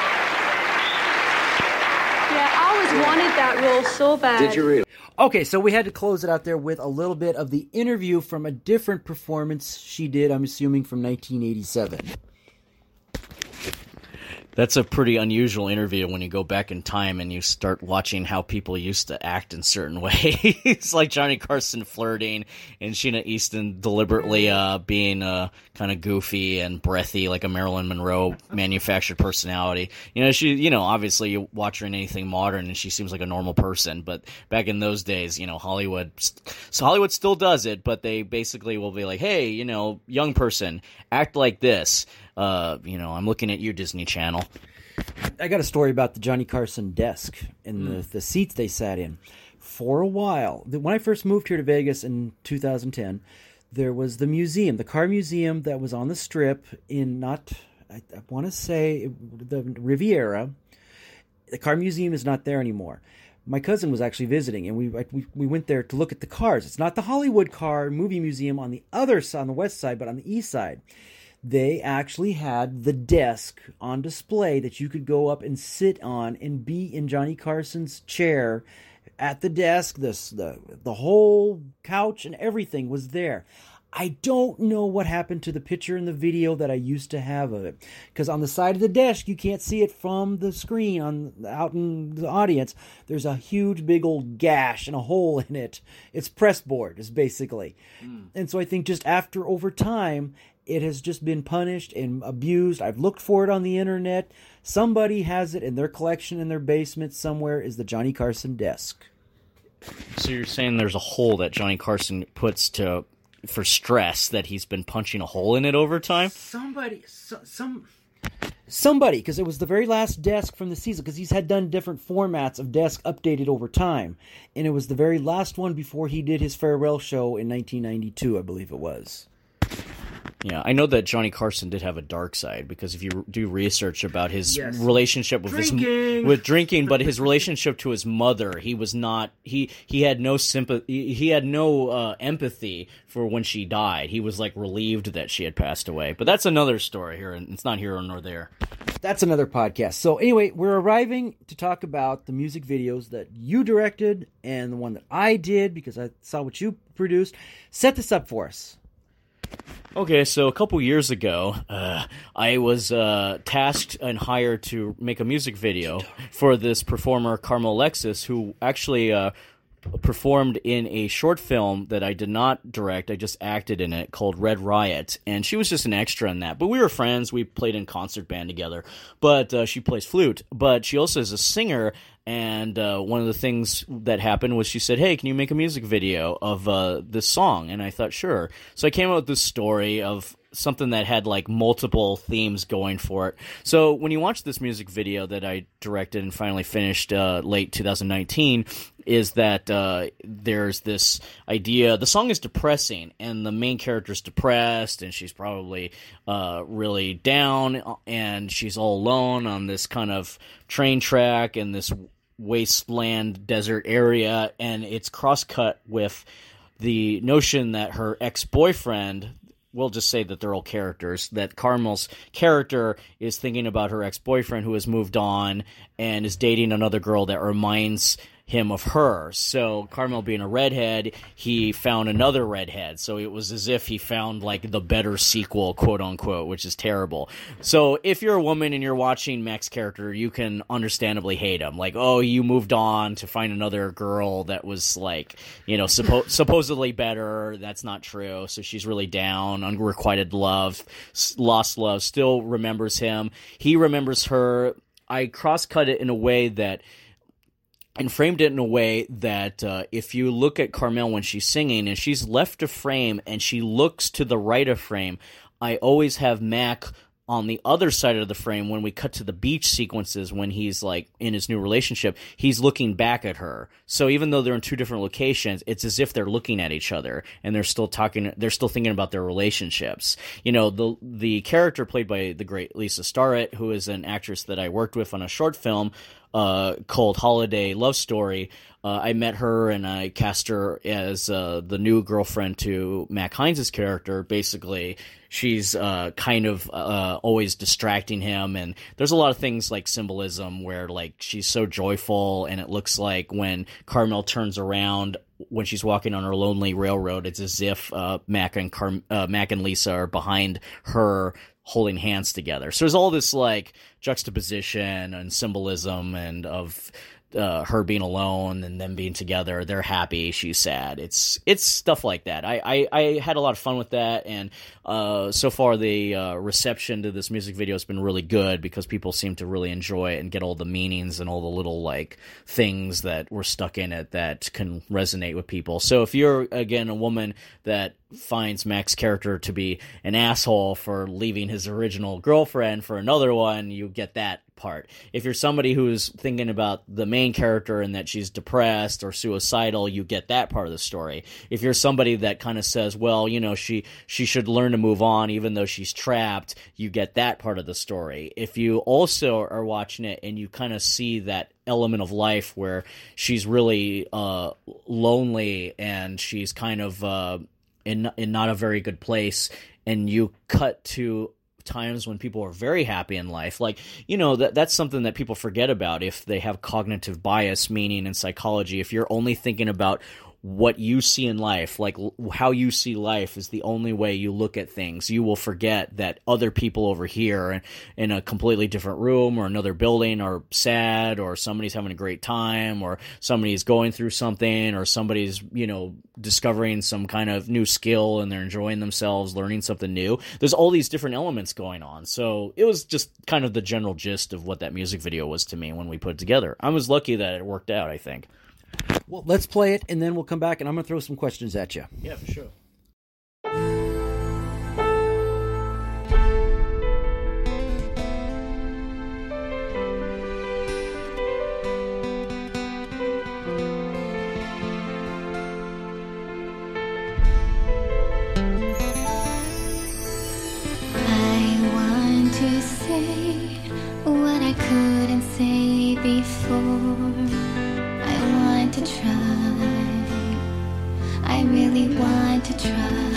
Yeah, I always wanted that role so bad. Did you really? Okay, so we had to close it out there with a little bit of the interview from a different performance she did, I'm assuming from nineteen eighty-seven. That's a pretty unusual interview when you go back in time and you start watching how people used to act in certain ways, like Johnny Carson flirting and Sheena Easton deliberately uh, being uh, kind of goofy and breathy, like a Marilyn Monroe manufactured personality. You know, she, you know, obviously you watch her in anything modern and she seems like a normal person, but back in those days, you know, Hollywood, so Hollywood still does it, but they basically will be like, hey, you know, young person, act like this. Uh, you know, I'm looking at you, Disney Channel. I got a story about the Johnny Carson desk and the, the seats they sat in. For a while, the- when I first moved here to Vegas in two thousand ten, there was the museum, the car museum that was on the Strip in not, I, I want to say, the Riviera. The car museum is not there anymore. My cousin was actually visiting, and we, we we went there to look at the cars. It's not the Hollywood Car Movie Museum on the other side, on the west side, but on the east side. They actually had the desk on display that you could go up and sit on and be in Johnny Carson's chair at the desk. This the the whole couch and everything was there. I don't know what happened to the picture and the video that I used to have of it, because on the side of the desk you can't see it from the screen on out in the audience. There's a huge big old gash and a hole in it. It's pressboard is basically, mm. And so I think just after over time, it has just been punished and abused. I've looked for it on the internet Somebody has it in their collection in their basement somewhere is the Johnny Carson desk. So you're saying there's a hole that Johnny Carson puts to for stress that he's been punching a hole in it over time? Somebody, so, some... Somebody, because it was the very last desk from the season, because he's had done different formats of desk updated over time. And it was the very last one before he did his farewell show in nineteen ninety-two, I believe it was. Yeah, I know that Johnny Carson did have a dark side, because if you do research about his Yes. relationship with Drinking. his with drinking, but his relationship to his mother, he was not he he had no sympathy, he had no uh, empathy for when she died. He was like relieved that she had passed away. But that's another story here, and it's not here nor there. That's another podcast. So anyway, we're arriving to talk about the music videos that you directed and the one that I did because I saw what you produced. Set this up for us. Okay, so a couple years ago, uh, I was uh, tasked and hired to make a music video for this performer, Carmel Alexis, who actually uh, performed in a short film that I did not direct. I just acted in it called Red Riot, and she was just an extra in that. But we were friends. We played in concert band together. But uh, she plays flute. But she also is a singer. And uh, one of the things that happened was she said, hey, can you make a music video of uh, this song? And I thought, sure. So I came up with this story of something that had like multiple themes going for it. So when you watch this music video that I directed and finally finished uh, late two thousand nineteen, is that uh, there's this idea, the song is depressing, and the main character's depressed, and she's probably uh, really down, and she's all alone on this kind of train track in this wasteland desert area, and it's cross-cut with the notion that her ex-boyfriend, we'll just say that they're all characters, that Carmel's character is thinking about her ex-boyfriend who has moved on and is dating another girl that reminds him of her. So Carmel being a redhead, he found another redhead. So it was as if he found like the better sequel, quote unquote, which is terrible. So if you're a woman and you're watching Mac's character, you can understandably hate him. Like, oh, you moved on to find another girl that was like, you know, suppo- supposedly better. That's not true. So she's really down, unrequited love, lost love, still remembers him. He remembers her. I cross-cut it in a way that and framed it in a way that uh, if you look at Carmel when she's singing and she's left of frame and she looks to the right of frame, I always have Mac on the other side of the frame when we cut to the beach sequences when he's like in his new relationship, he's looking back at her. So even though they're in two different locations, it's as if they're looking at each other and they're still talking, they're still thinking about their relationships. You know, the the character played by the great Lisa Starrett, who is an actress that I worked with on a short film uh, called Holiday Love Story. Uh, I met her and I cast her as uh, the new girlfriend to Mac Hines' character. Basically, she's uh, kind of uh, always distracting him, and there's a lot of things like symbolism where like she's so joyful, and it looks like when Carmel turns around when she's walking on her lonely railroad, it's as if uh, Mac and Car- uh, Mac and Lisa are behind her holding hands together. So there's all this like juxtaposition and symbolism and of Uh, her being alone and them being together. They're happy, she's sad. It's it's stuff like that. I, I, I had a lot of fun with that, and uh, so far the uh, reception to this music video has been really good because people seem to really enjoy it and get all the meanings and all the little like things that were stuck in it that can resonate with people. So if you're, again, a woman that finds Mac's character to be an asshole for leaving his original girlfriend for another one, you get that part. If you're somebody who's thinking about the main character and that she's depressed or suicidal, you get that part of the story. If you're somebody that kind of says, well, you know, she she should learn to move on even though she's trapped, you get that part of the story. If you also are watching it and you kind of see that element of life where she's really uh, lonely and she's kind of uh, in in not a very good place, and you cut to times when people are very happy in life, like, you know, that that's something that people forget about if they have cognitive bias, meaning in psychology, if you're only thinking about what you see in life, like l- how you see life is the only way you look at things. You will forget that other people over here in, in a completely different room or another building are sad, or somebody's having a great time, or somebody's going through something, or somebody's, you know, discovering some kind of new skill and they're enjoying themselves, learning something new. There's all these different elements going on. So it was just kind of the general gist of what that music video was to me when we put it together. I was lucky that it worked out, I think. Well, let's play it, and then we'll come back, and I'm going to throw some questions at you. Yeah, for sure. I want to say what I couldn't say before. I want to try. I really want to try.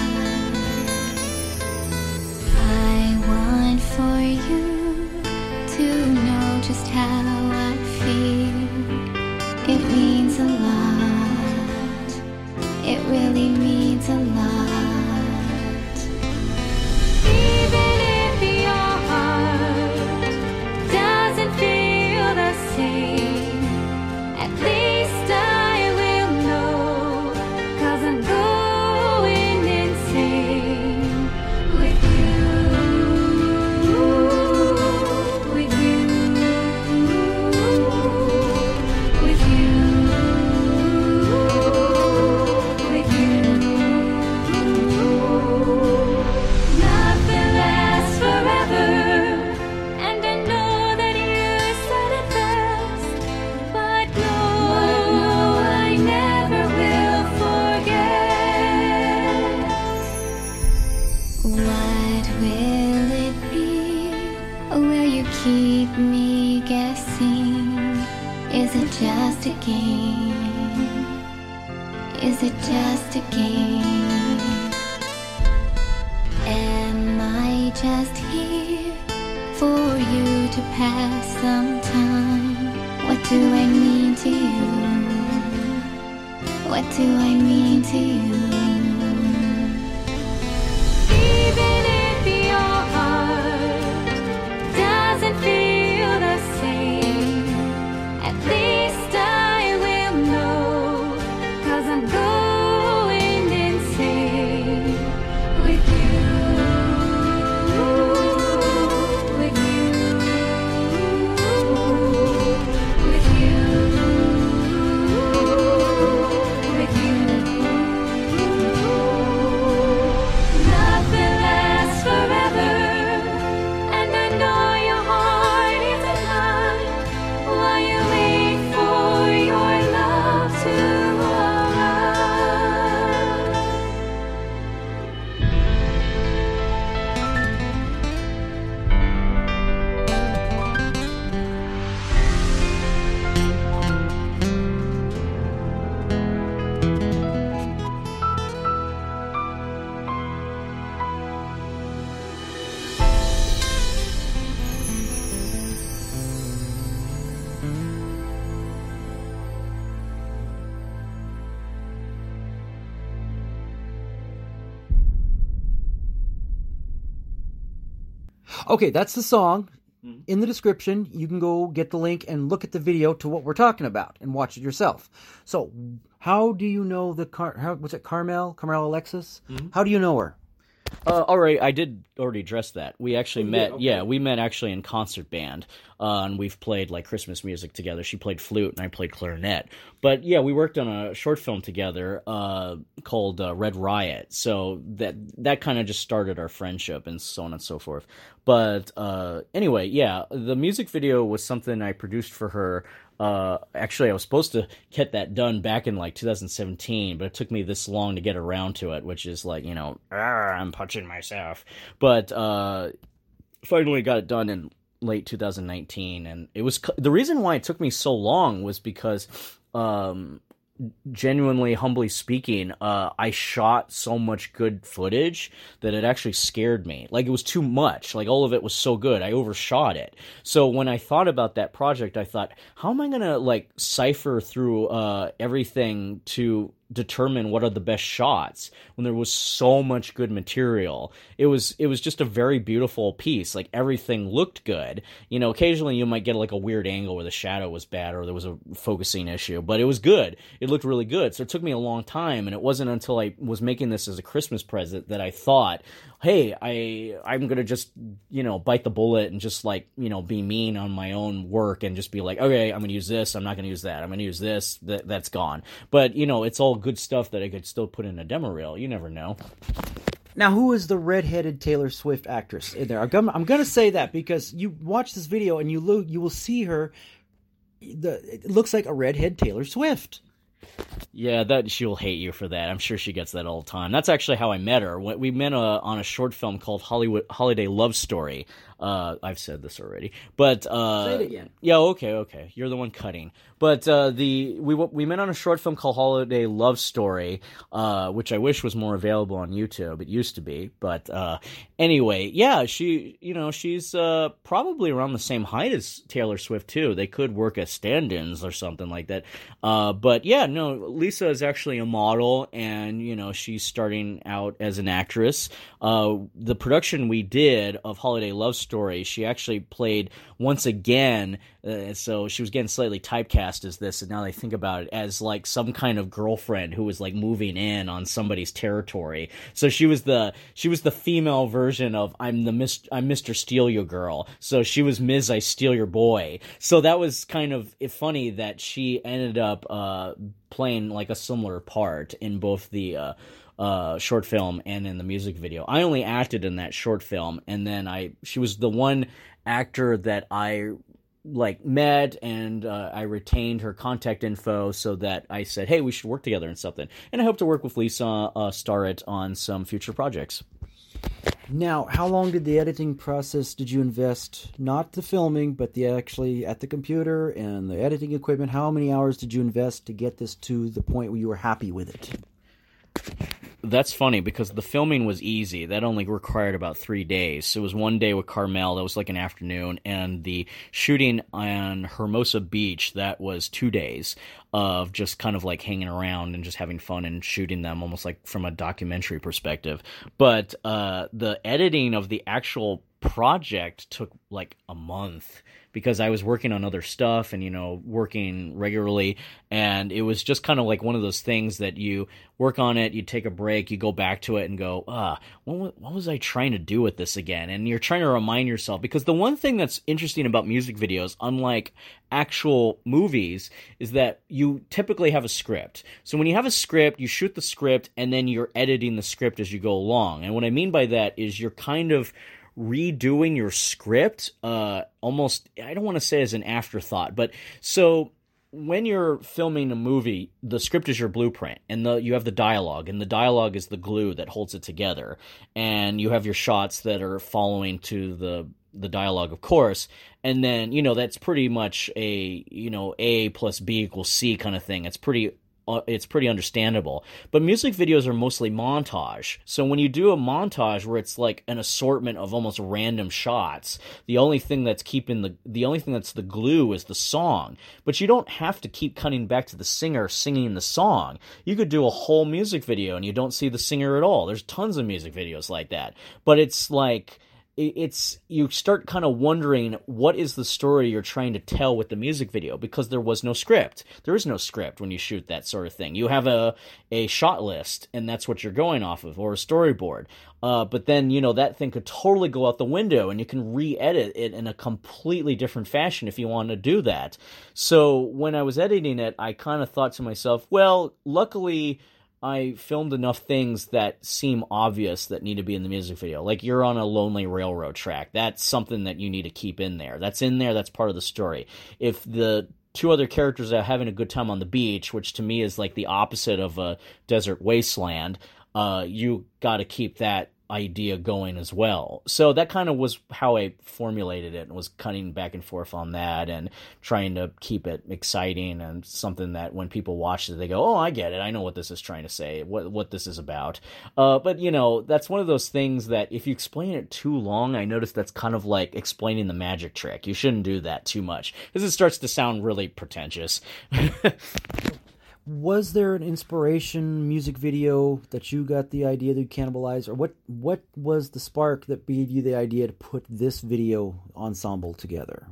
I want for you to know just how I feel. It means a lot. It really means a lot. Even if your heart doesn't feel the same, at least I will know, 'cause I'm going insane with you, with you, with you, with you. Nothing lasts forever, and I know that you said it best, but no, I never will forget. What will it be? Will you keep me guessing? Is it just a game? Is it just a game? Am I just here for you to pass some time? What do I mean to you? What do I mean to you? Even if your heart doesn't feel the same, at least I will know, 'cause I'm going insane with you, with you, with you, with you. Nothing lasts forever, and I know your heart isn't mine, while you wait for your love to arrive. Okay, that's the song. In the description, you can go get the link and look at the video to what we're talking about and watch it yourself. So, how do you know the Car? How, was it Carmel? Carmel Alexis? How do you know her? Uh, all right, I did already address that. We actually Oh, you met, did? Okay. yeah, we met actually in concert band, uh, and we've played like Christmas music together. She played flute and I played clarinet. But yeah, we worked on a short film together uh, called uh, Red Riot. So that that kind of just started our friendship and so on and so forth. But uh, anyway, yeah, the music video was something I produced for her. Uh, actually, I was supposed to get that done back in like two thousand seventeen, but it took me this long to get around to it, which is like, you know, "Arr, I'm punching myself. But uh, finally got it done in late two thousand nineteen, and it was the reason why it took me so long was because um, genuinely, humbly speaking, uh, I shot so much good footage that it actually scared me. Like, it was too much. Like, all of it was so good. I overshot it. So when I thought about that project, I thought, how am I going to, like, cipher through uh, everything to determine what are the best shots when there was so much good material. It was it was just a very beautiful piece. Like, everything looked good. You know, occasionally you might get like a weird angle where the shadow was bad or there was a focusing issue, but it was good. It looked really good. So it took me a long time, and it wasn't until I was making this as a Christmas present that I thought, hey, I I'm gonna just, you know, bite the bullet and just, like, you know, be mean on my own work and just be like, okay, I'm gonna use this, I'm not gonna use that, I'm gonna use this, that that's gone. But, you know, it's all good stuff that I could still put in a demo reel. You never know. Now, who is the red-headed Taylor Swift actress in there? I'm gonna, I'm gonna say that because you watch this video and you look, you will see her. The it looks like a redhead Taylor Swift. Yeah, that she'll hate you for that. I'm sure she gets that all the time. That's actually how I met her. We met uh, on a short film called Hollywood Holiday Love Story. Uh, I've said this already, but uh, say it again. Yeah, okay, okay. You're the one cutting. But uh, the we we met on a short film called Holiday Love Story, uh, which I wish was more available on YouTube. It used to be, but uh, anyway, yeah, she, you know, she's uh, probably around the same height as Taylor Swift too. They could work as stand-ins or something like that. Uh, but yeah, no, Lisa is actually a model, and you know, she's starting out as an actress. Uh, the production we did of Holiday Love Story, she actually played once again. Uh, so she was getting slightly typecast as this, and now they think about it as like some kind of girlfriend who was like moving in on somebody's territory. So she was the she was the female version of I'm the Mist- I'm Mister Steal Your Girl. So she was Miz I Steal Your Boy. So that was kind of funny that she ended up uh, playing like a similar part in both the uh, uh, short film and in the music video. I only acted in that short film, and then I she was the one actor that I like met, and uh, I retained her contact info so that I said, hey, we should work together in something. And I hope to work with Lisa uh, Starrett on some future projects. Now, how long did the editing process did you invest? Not the filming, but the actually at the computer and the editing equipment. How many hours did you invest to get this to the point where you were happy with it? That's funny because the filming was easy. That only required about three days. It was one day with Carmel. That was like an afternoon. And the shooting on Hermosa Beach, that was two days of just kind of like hanging around and just having fun and shooting them almost like from a documentary perspective. But uh, the editing of the actual project took like a month because I was working on other stuff and, you know, working regularly. And it was just kind of like one of those things that you work on it, you take a break, you go back to it and go, ah, what, what was I trying to do with this again? And you're trying to remind yourself, because the one thing that's interesting about music videos, unlike actual movies, is that you typically have a script. So when you have a script, you shoot the script and then you're editing the script as you go along. And what I mean by that is you're kind of redoing your script, uh, almost, I don't want to say as an afterthought, but so when you're filming a movie, the script is your blueprint, and the, you have the dialogue, and the dialogue is the glue that holds it together, and you have your shots that are following to the the dialogue, of course, and then, you know, that's pretty much a, you know, A plus B equals C kind of thing. It's pretty Uh, it's pretty understandable. But music videos are mostly montage. So when you do a montage where it's like an assortment of almost random shots, the only thing that's keeping the the only thing that's the glue is the song. But you don't have to keep cutting back to the singer singing the song. You could do a whole music video and you don't see the singer at all. There's tons of music videos like that. But it's like it's you start kind of wondering what is the story you're trying to tell with the music video, because there was no script. There is no script when you shoot that sort of thing. You have a a shot list, and that's what you're going off of, or a storyboard. Uh, but then, you know, that thing could totally go out the window, and you can re-edit it in a completely different fashion if you want to do that. So when I was editing it, I kind of thought to myself, well, luckily I filmed enough things that seem obvious that need to be in the music video. Like, you're on a lonely railroad track. That's something that you need to keep in there. That's in there. That's part of the story. If the two other characters are having a good time on the beach, which to me is like the opposite of a desert wasteland, uh, you got to keep that idea going as well. So that kind of was how I formulated it, and was cutting back and forth on that and trying to keep it exciting and something that when people watch it, they go, oh, I get it. I know what this is trying to say, what what this is about. Uh, but, you know, that's one of those things that if you explain it too long, I notice that's kind of like explaining the magic trick. You shouldn't do that too much, because it starts to sound really pretentious. Was there an inspiration music video that you got the idea to cannibalize, or what? What was the spark that gave you the idea to put this video ensemble together?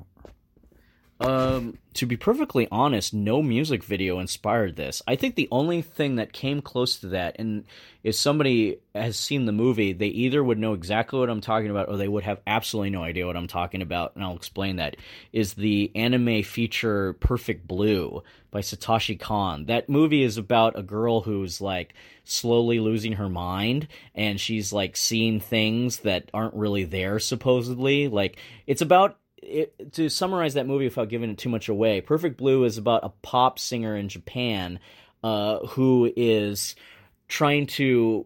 Um, to be perfectly honest, no music video inspired this. I think the only thing that came close to that, and if somebody has seen the movie, they either would know exactly what I'm talking about or they would have absolutely no idea what I'm talking about, and I'll explain that, is the anime feature Perfect Blue by Satoshi Kon. That movie is about a girl who's like slowly losing her mind, and she's like seeing things that aren't really there, supposedly. Like, it's about It, to summarize that movie without giving it too much away, Perfect Blue is about a pop singer in Japan uh, who is trying to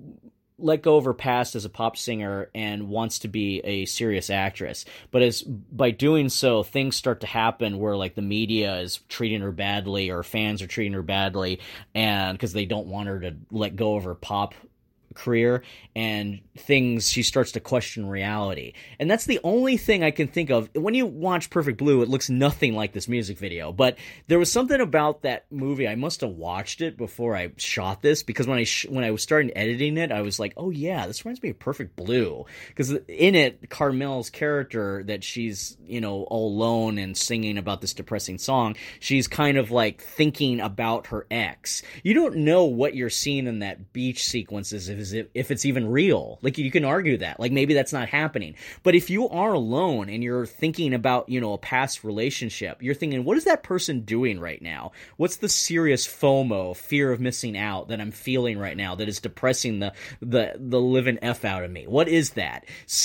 let go of her past as a pop singer and wants to be a serious actress. But as by doing so, things start to happen where like the media is treating her badly, or fans are treating her badly, and because they don't want her to let go of her pop career, and things, she starts to question reality. And that's the only thing I can think of. When you watch Perfect Blue, it looks nothing like this music video, but there was something about that movie. I must have watched it before I shot this, because when I sh- when I was starting editing it, I was like, oh yeah, this reminds me of Perfect Blue, because in it, Carmel's character, that she's, you know, all alone and singing about this depressing song, she's kind of like thinking about her ex. You don't know what you're seeing in that beach sequences if, if it's even real. Like, you can argue that, like, maybe that's not happening. But if you are alone and you're thinking about, you know, a past relationship, you're thinking, what is that person doing right now? What's the serious FOMO, fear of missing out, that I'm feeling right now that is depressing the the the living F out of me? What is that?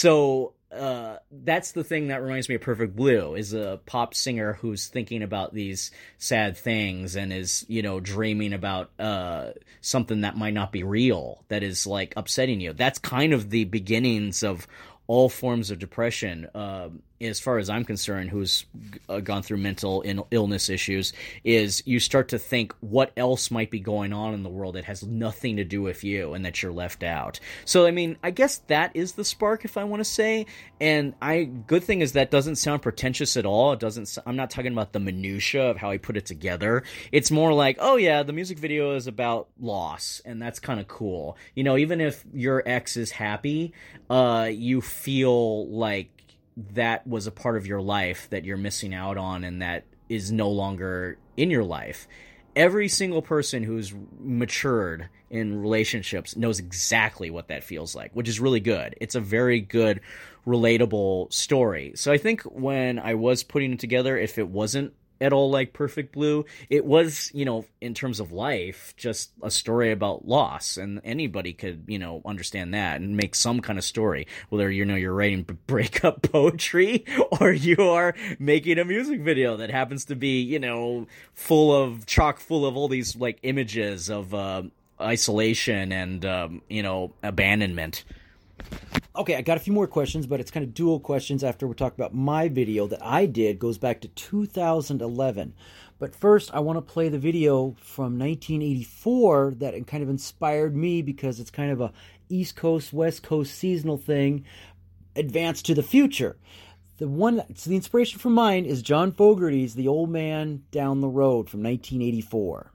So Uh, that's the thing that reminds me of Perfect Blue, is a pop singer who's thinking about these sad things and is, you know, dreaming about uh, something that might not be real, that is, like, upsetting you. That's kind of the beginnings of all forms of depression, uh, as far as I'm concerned, who's uh, gone through mental in- illness issues, is you start to think what else might be going on in the world that has nothing to do with you and that you're left out. So, I mean, I guess that is the spark, if I want to say. And I, good thing is that doesn't sound pretentious at all. It doesn't, I'm not talking about the minutia of how I put it together. It's more like, oh yeah, the music video is about loss, and that's kind of cool. You know, even if your ex is happy, uh, you feel like that was a part of your life that you're missing out on and that is no longer in your life. Every single person who's matured in relationships knows exactly what that feels like, which is really good. It's a very good, relatable story. So I think when I was putting it together, if it wasn't at all like Perfect Blue, it was, you know, in terms of life, just a story about loss, and anybody could, you know, understand that and make some kind of story, whether, you know, you're writing breakup poetry or you are making a music video that happens to be, you know, full of, chock full of all these, like, images of uh, isolation and, um, you know, abandonment. Okay, I got a few more questions, but it's kind of dual questions after we talk about my video that I did. Goes back to two thousand eleven. But first, I want to play the video from nineteen eighty-four that kind of inspired me, because it's kind of a East Coast, West Coast seasonal thing, advanced to the future. The one that's the inspiration for mine is John Fogerty's The Old Man Down the Road from nineteen eighty-four.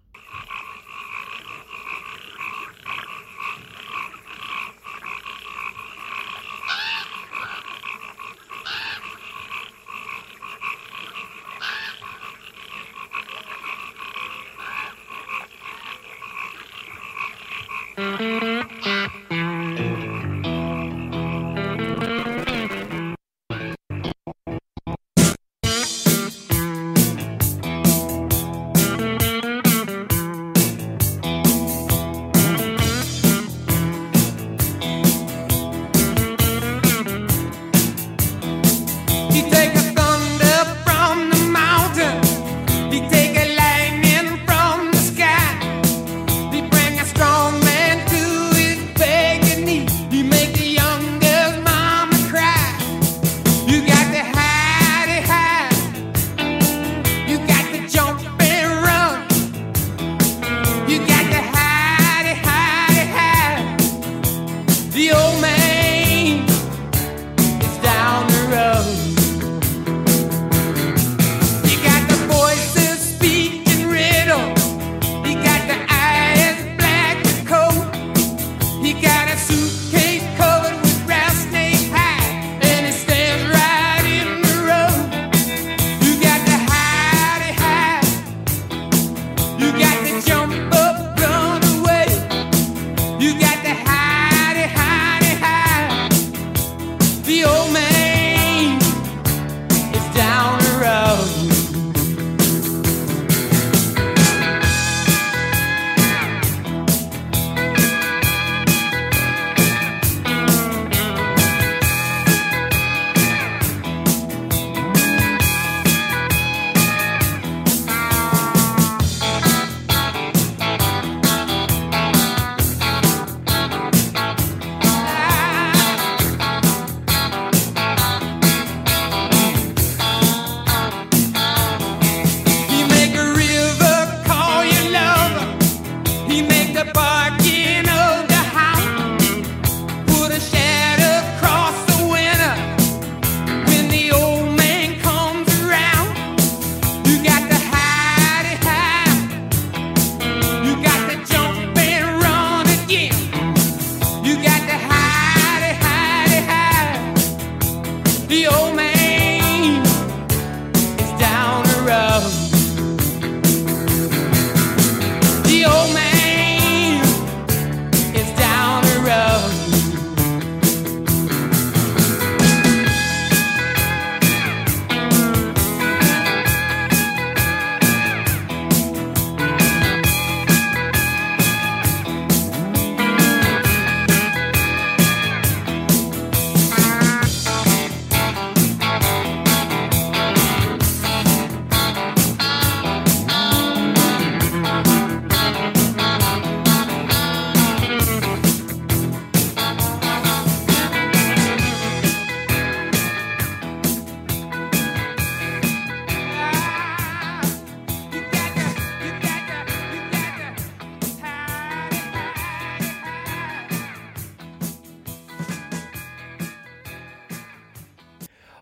Strong man to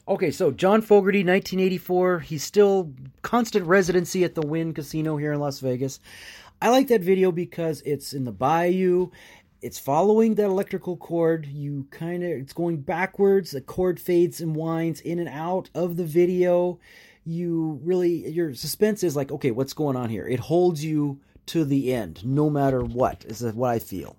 Okay, so John Fogerty, nineteen eighty-four. He's still constant residency at the Wynn Casino here in Las Vegas. I like that video because it's in the bayou. It's following that electrical cord. You kind of, it's going backwards. The cord fades and winds in and out of the video. You really, your suspense is like, okay, what's going on here? It holds you to the end, no matter what, is what I feel.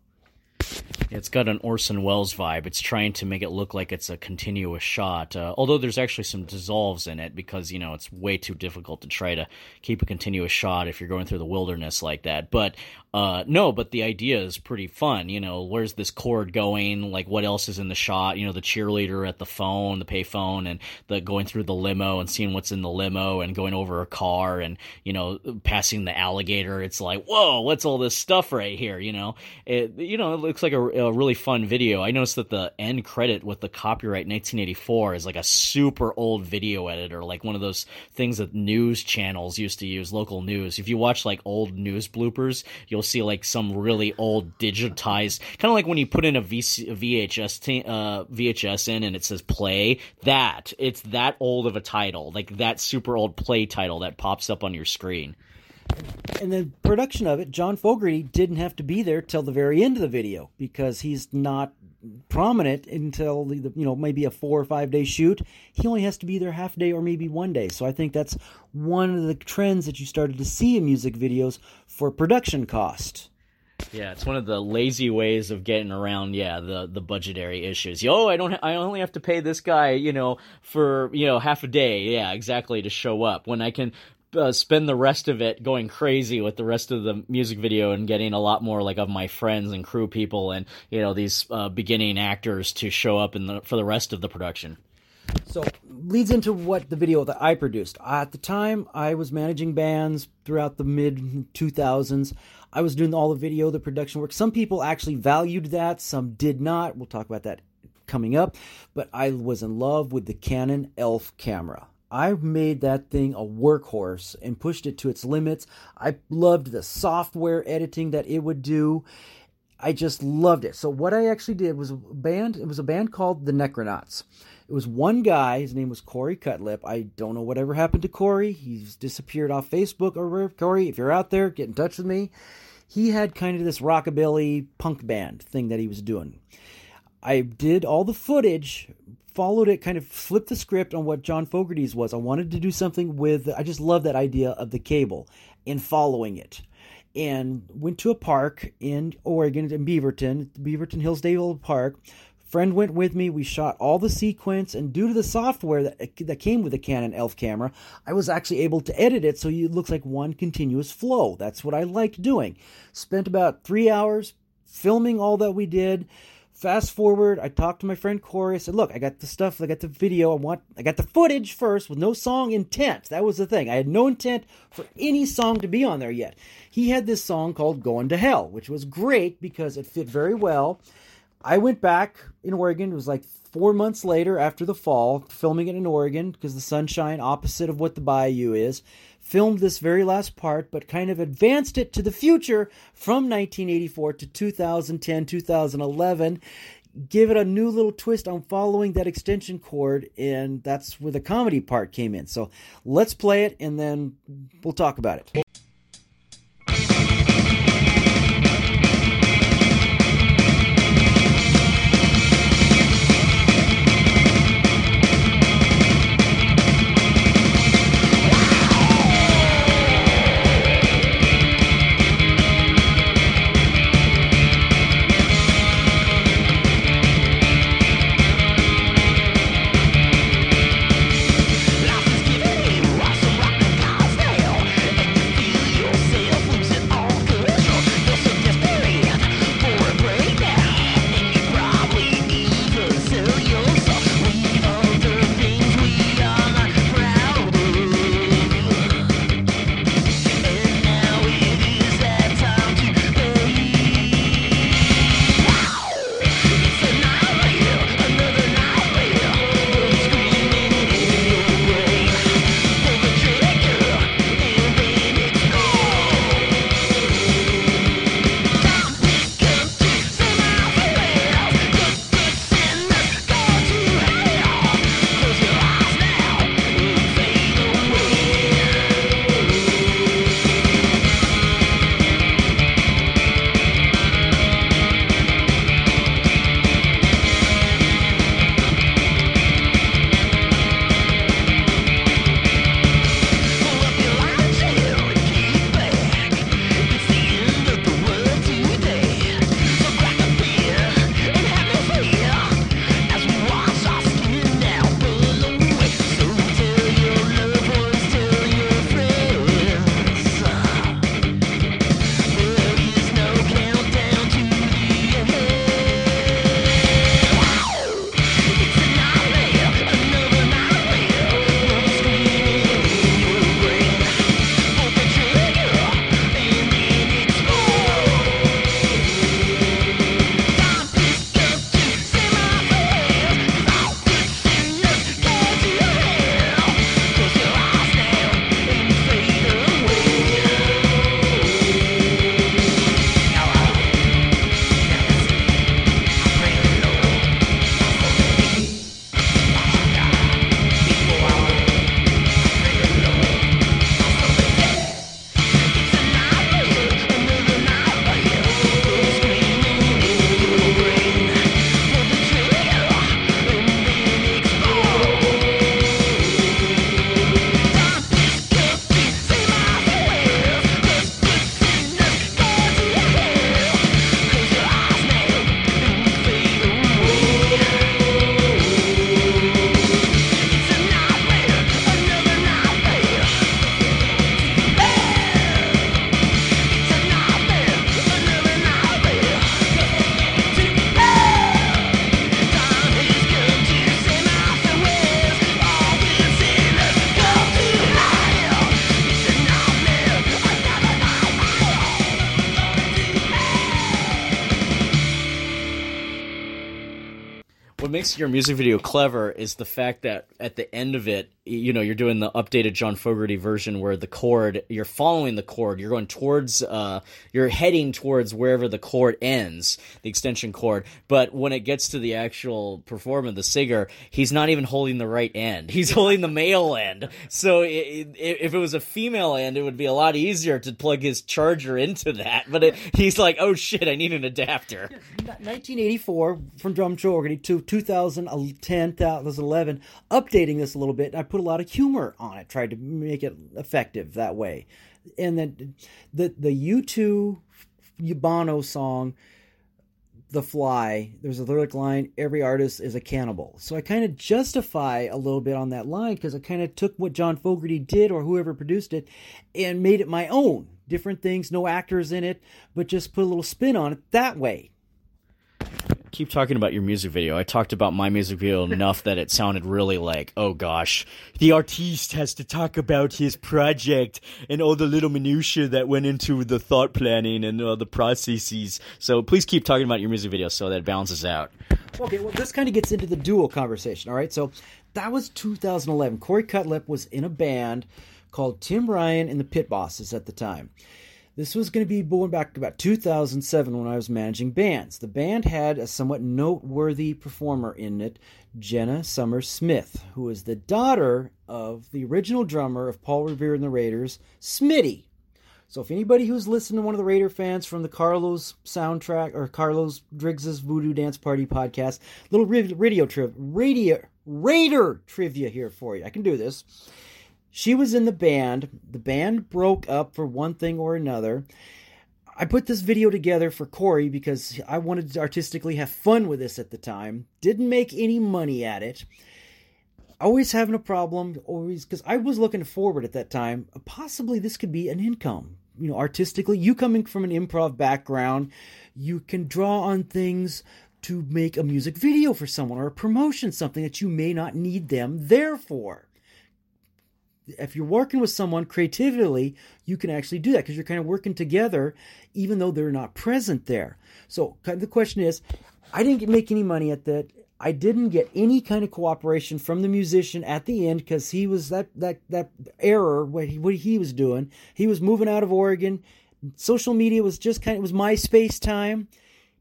It's got an Orson Welles vibe. It's trying to make it look like it's a continuous shot, uh, although there's actually some dissolves in it because, you know, it's way too difficult to try to keep a continuous shot if you're going through the wilderness like that. But uh, no, but the idea is pretty fun. You know, where's this chord going? Like, what else is in the shot? You know, the cheerleader at the phone, the pay phone, and the going through the limo and seeing what's in the limo and going over a car and, you know, passing the alligator. It's like, whoa, what's all this stuff right here? You know, it, you know, it looks like a, a really fun video. I noticed that the end credit with the copyright nineteen eighty-four is like a super old video editor, like one of those things that news channels used to use, local news. If you watch like old news bloopers, you'll see like some really old digitized, kind of like when you put in a, v C, a V H S t- uh, V H S in and it says play, that, it's that old of a title, like that super old play title that pops up on your screen. And the production of it, John Fogerty didn't have to be there till the very end of the video because he's not prominent until the, you know, maybe a four or five day shoot. He only has to be there half a day or maybe one day. So I think that's one of the trends that you started to see in music videos for production cost. Yeah, it's one of the lazy ways of getting around, yeah, the the budgetary issues. Oh, I don't, ha- I only have to pay this guy, you know, for, you know, half a day, yeah, exactly, to show up, when I can uh, spend the rest of it going crazy with the rest of the music video and getting a lot more, like, of my friends and crew people and, you know, these uh, beginning actors to show up in the for the rest of the production. So, leads into what the video that I produced. At the time, I was managing bands throughout the mid two thousands. I was doing all the video, the production work. Some people actually valued that, some did not. We'll talk about that coming up. But I was in love with the Canon E L Ph camera. I made that thing a workhorse and pushed it to its limits. I loved the software editing that it would do. I just loved it. So what I actually did was a band, it was a band called the Necronauts. It was one guy, his name was Corey Cutlip. I don't know whatever happened to Corey. He's disappeared off Facebook or wherever. Corey, if you're out there, get in touch with me. He had kind of this rockabilly punk band thing that he was doing. I did all the footage, followed it, kind of flipped the script on what John Fogerty's was. I wanted to do something with, I just love that idea of the cable and following it. And went to a park in Oregon, in Beaverton, Beaverton Hillsdale Park. Friend went with me. We shot all the sequence, and due to the software that that came with the Canon E L Ph camera, I was actually able to edit it so it looks like one continuous flow. That's what I liked doing. Spent about three hours filming all that we did. Fast forward, I talked to my friend Corey. I said, look, I got the stuff, I got the video, I want, I got the footage first with no song intent. That was the thing. I had no intent for any song to be on there yet. He had this song called Going to Hell, which was great because it fit very well. I went back in Oregon. It was like four months later after the fall, filming it in Oregon because the sunshine, opposite of what the bayou is. Filmed this very last part, but kind of advanced it to the future from nineteen eighty-four to two thousand ten, two thousand eleven. Give it a new little twist on following that extension cord, and that's where the comedy part came in. So let's play it, and then we'll talk about it. Life is giving me what's a rock and cause now. what makes your music video clever is the fact that at the end of it, you know, you're doing the updated John Fogerty version where the chord, you're following the chord, you're going towards, uh, you're heading towards wherever the chord ends, the extension chord. But when it gets to the actual performer, the singer, he's not even holding the right end. He's holding the male end. So it, it, if it was a female end, it would be a lot easier to plug his charger into that. But it, he's like, oh shit, I need an adapter. nineteen eighty-four from John Fogerty to two thousand ten, two thousand eleven, updating this a little bit. I put a lot of humor on it, tried to make it effective that way. And then the the U two Bono song, The Fly, there's a lyric line, every artist is a cannibal. So I kind of justify a little bit on that line because I kind of took what John Fogerty did or whoever produced it and made it my own. Different things, no actors in it, but just put a little spin on it that way. Keep talking about your music video. I talked about my music video enough that it sounded really like, oh gosh, the artiste has to talk about his project and all the little minutiae that went into the thought planning and uh, the processes. So please keep talking about your music video so that it balances out. Okay, well, this kind of gets into the dual conversation, all right? So that was two thousand eleven. Corey Cutlip was in a band called Tim Ryan and the Pit Bosses at the time. This was going to be going back to about two thousand seven when I was managing bands. The band had a somewhat noteworthy performer in it, Jenna Summers Smith, who is the daughter of the original drummer of Paul Revere and the Raiders, Smitty. So if anybody who's listened to one of the Raider fans from the Carlos soundtrack or Carlos Driggs' Voodoo Dance Party podcast, little radio trivia, radio, Raider trivia here for you. I can do this. She was in the band. The band broke up for one thing or another. I put this video together for Corey because I wanted to artistically have fun with this at the time. Didn't make any money at it. Always having a problem, always, because I was looking forward at that time. Possibly this could be an income. You know, artistically, you coming from an improv background, you can draw on things to make a music video for someone or a promotion, something that you may not need them there for. If you're working with someone creatively, you can actually do that because you're kind of working together even though they're not present there. So the question is, I didn't make any money at that. I didn't get any kind of cooperation from the musician at the end because he was that that that error, what he, what he was doing. He was moving out of Oregon. Social media was just kind of, it was MySpace time.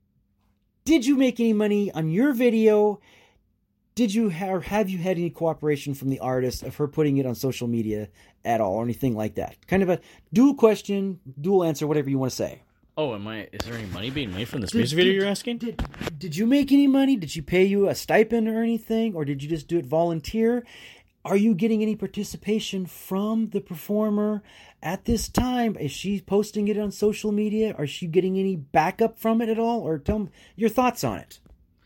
Did you make any money on your video? Did you have, have you had any cooperation from the artist of her putting it on social media at all or anything like that? Kind of a dual question, dual answer, whatever you want to say. Oh, am I? Is there any money being made from this Did- music video did- you're asking? Did, did you make any money? Did she pay you a stipend or anything? Or did you just do it volunteer? Are you getting any participation from the performer at this time? Is she posting it on social media? Are she getting any backup from it at all? Or tell me your thoughts on it.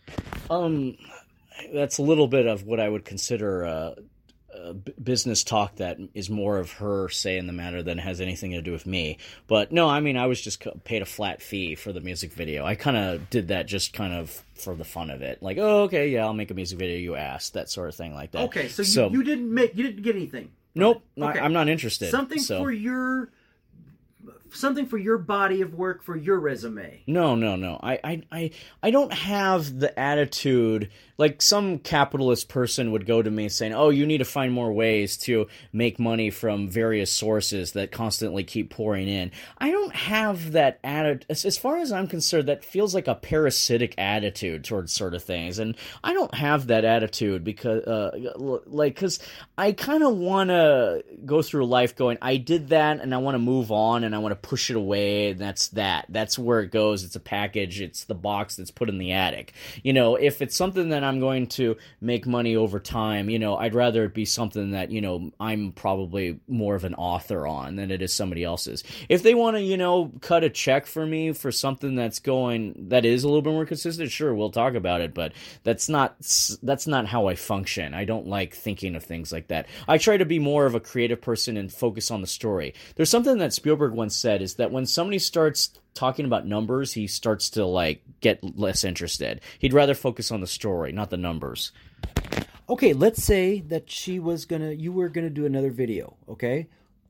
Um, that's a little bit of what I would consider uh, uh, b- business talk that is more of her say in the matter than has anything to do with me. But no, I mean, I was just paid a flat fee for the music video. I kind of did that just kind of for the fun of it. Like, oh, okay, yeah, I'll make a music video. You asked, that sort of thing like that. Okay, so, you, you didn't make, you didn't get anything. Nope, Okay. I, I'm not interested. Something so. for your, something for your body of work for your resume. No, no, no. I, I, I, I don't have the attitude like some capitalist person would go to me saying, oh, you need to find more ways to make money from various sources that constantly keep pouring in. I don't have that attitude. As, as far as I'm concerned, that feels like a parasitic attitude towards sort of things. And I don't have that attitude because, uh, like, because I kind of want to go through life going, I did that and I want to move on and I want to push it away. And that's that. That's where it goes. It's a package. It's the box that's put in the attic. You know, if it's something that I'm going to make money over time, you know, I'd rather it be something that, you know, I'm probably more of an author on than it is somebody else's. If they want to, you know, cut a check for me for something that's going, that is a little bit more consistent, sure, we'll talk about it, but that's not, that's not how I function. I don't like thinking of things like that. I try to be more of a creative person and focus on the story. There's something that Spielberg once said is that when somebody starts talking about numbers, he starts to like get less interested. He'd rather focus on the story, not the numbers. Okay, let's say that she was gonna, you were gonna do another video, okay?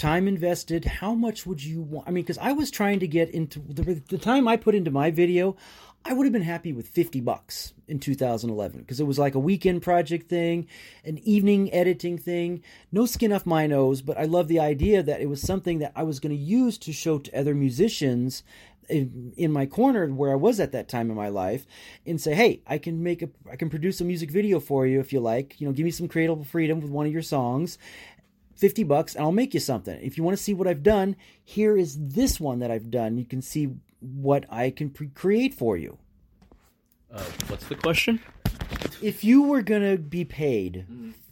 time invested, how much would you want? I mean, because I was trying to get into the, the time I put into my video, I would have been happy with fifty bucks in two thousand eleven because it was like a weekend project thing, an evening editing thing, no skin off my nose, but I love the idea that it was something that I was going to use to show to other musicians in, in my corner where I was at that time in my life and say, hey, I can make a, I can produce a music video for you if you like, you know, give me some creative freedom with one of your songs, fifty bucks, and I'll make you something. If you want to see what I've done, here is this one that I've done. You can see what I can pre- create for you. Uh, what's the question? If you were going to be paid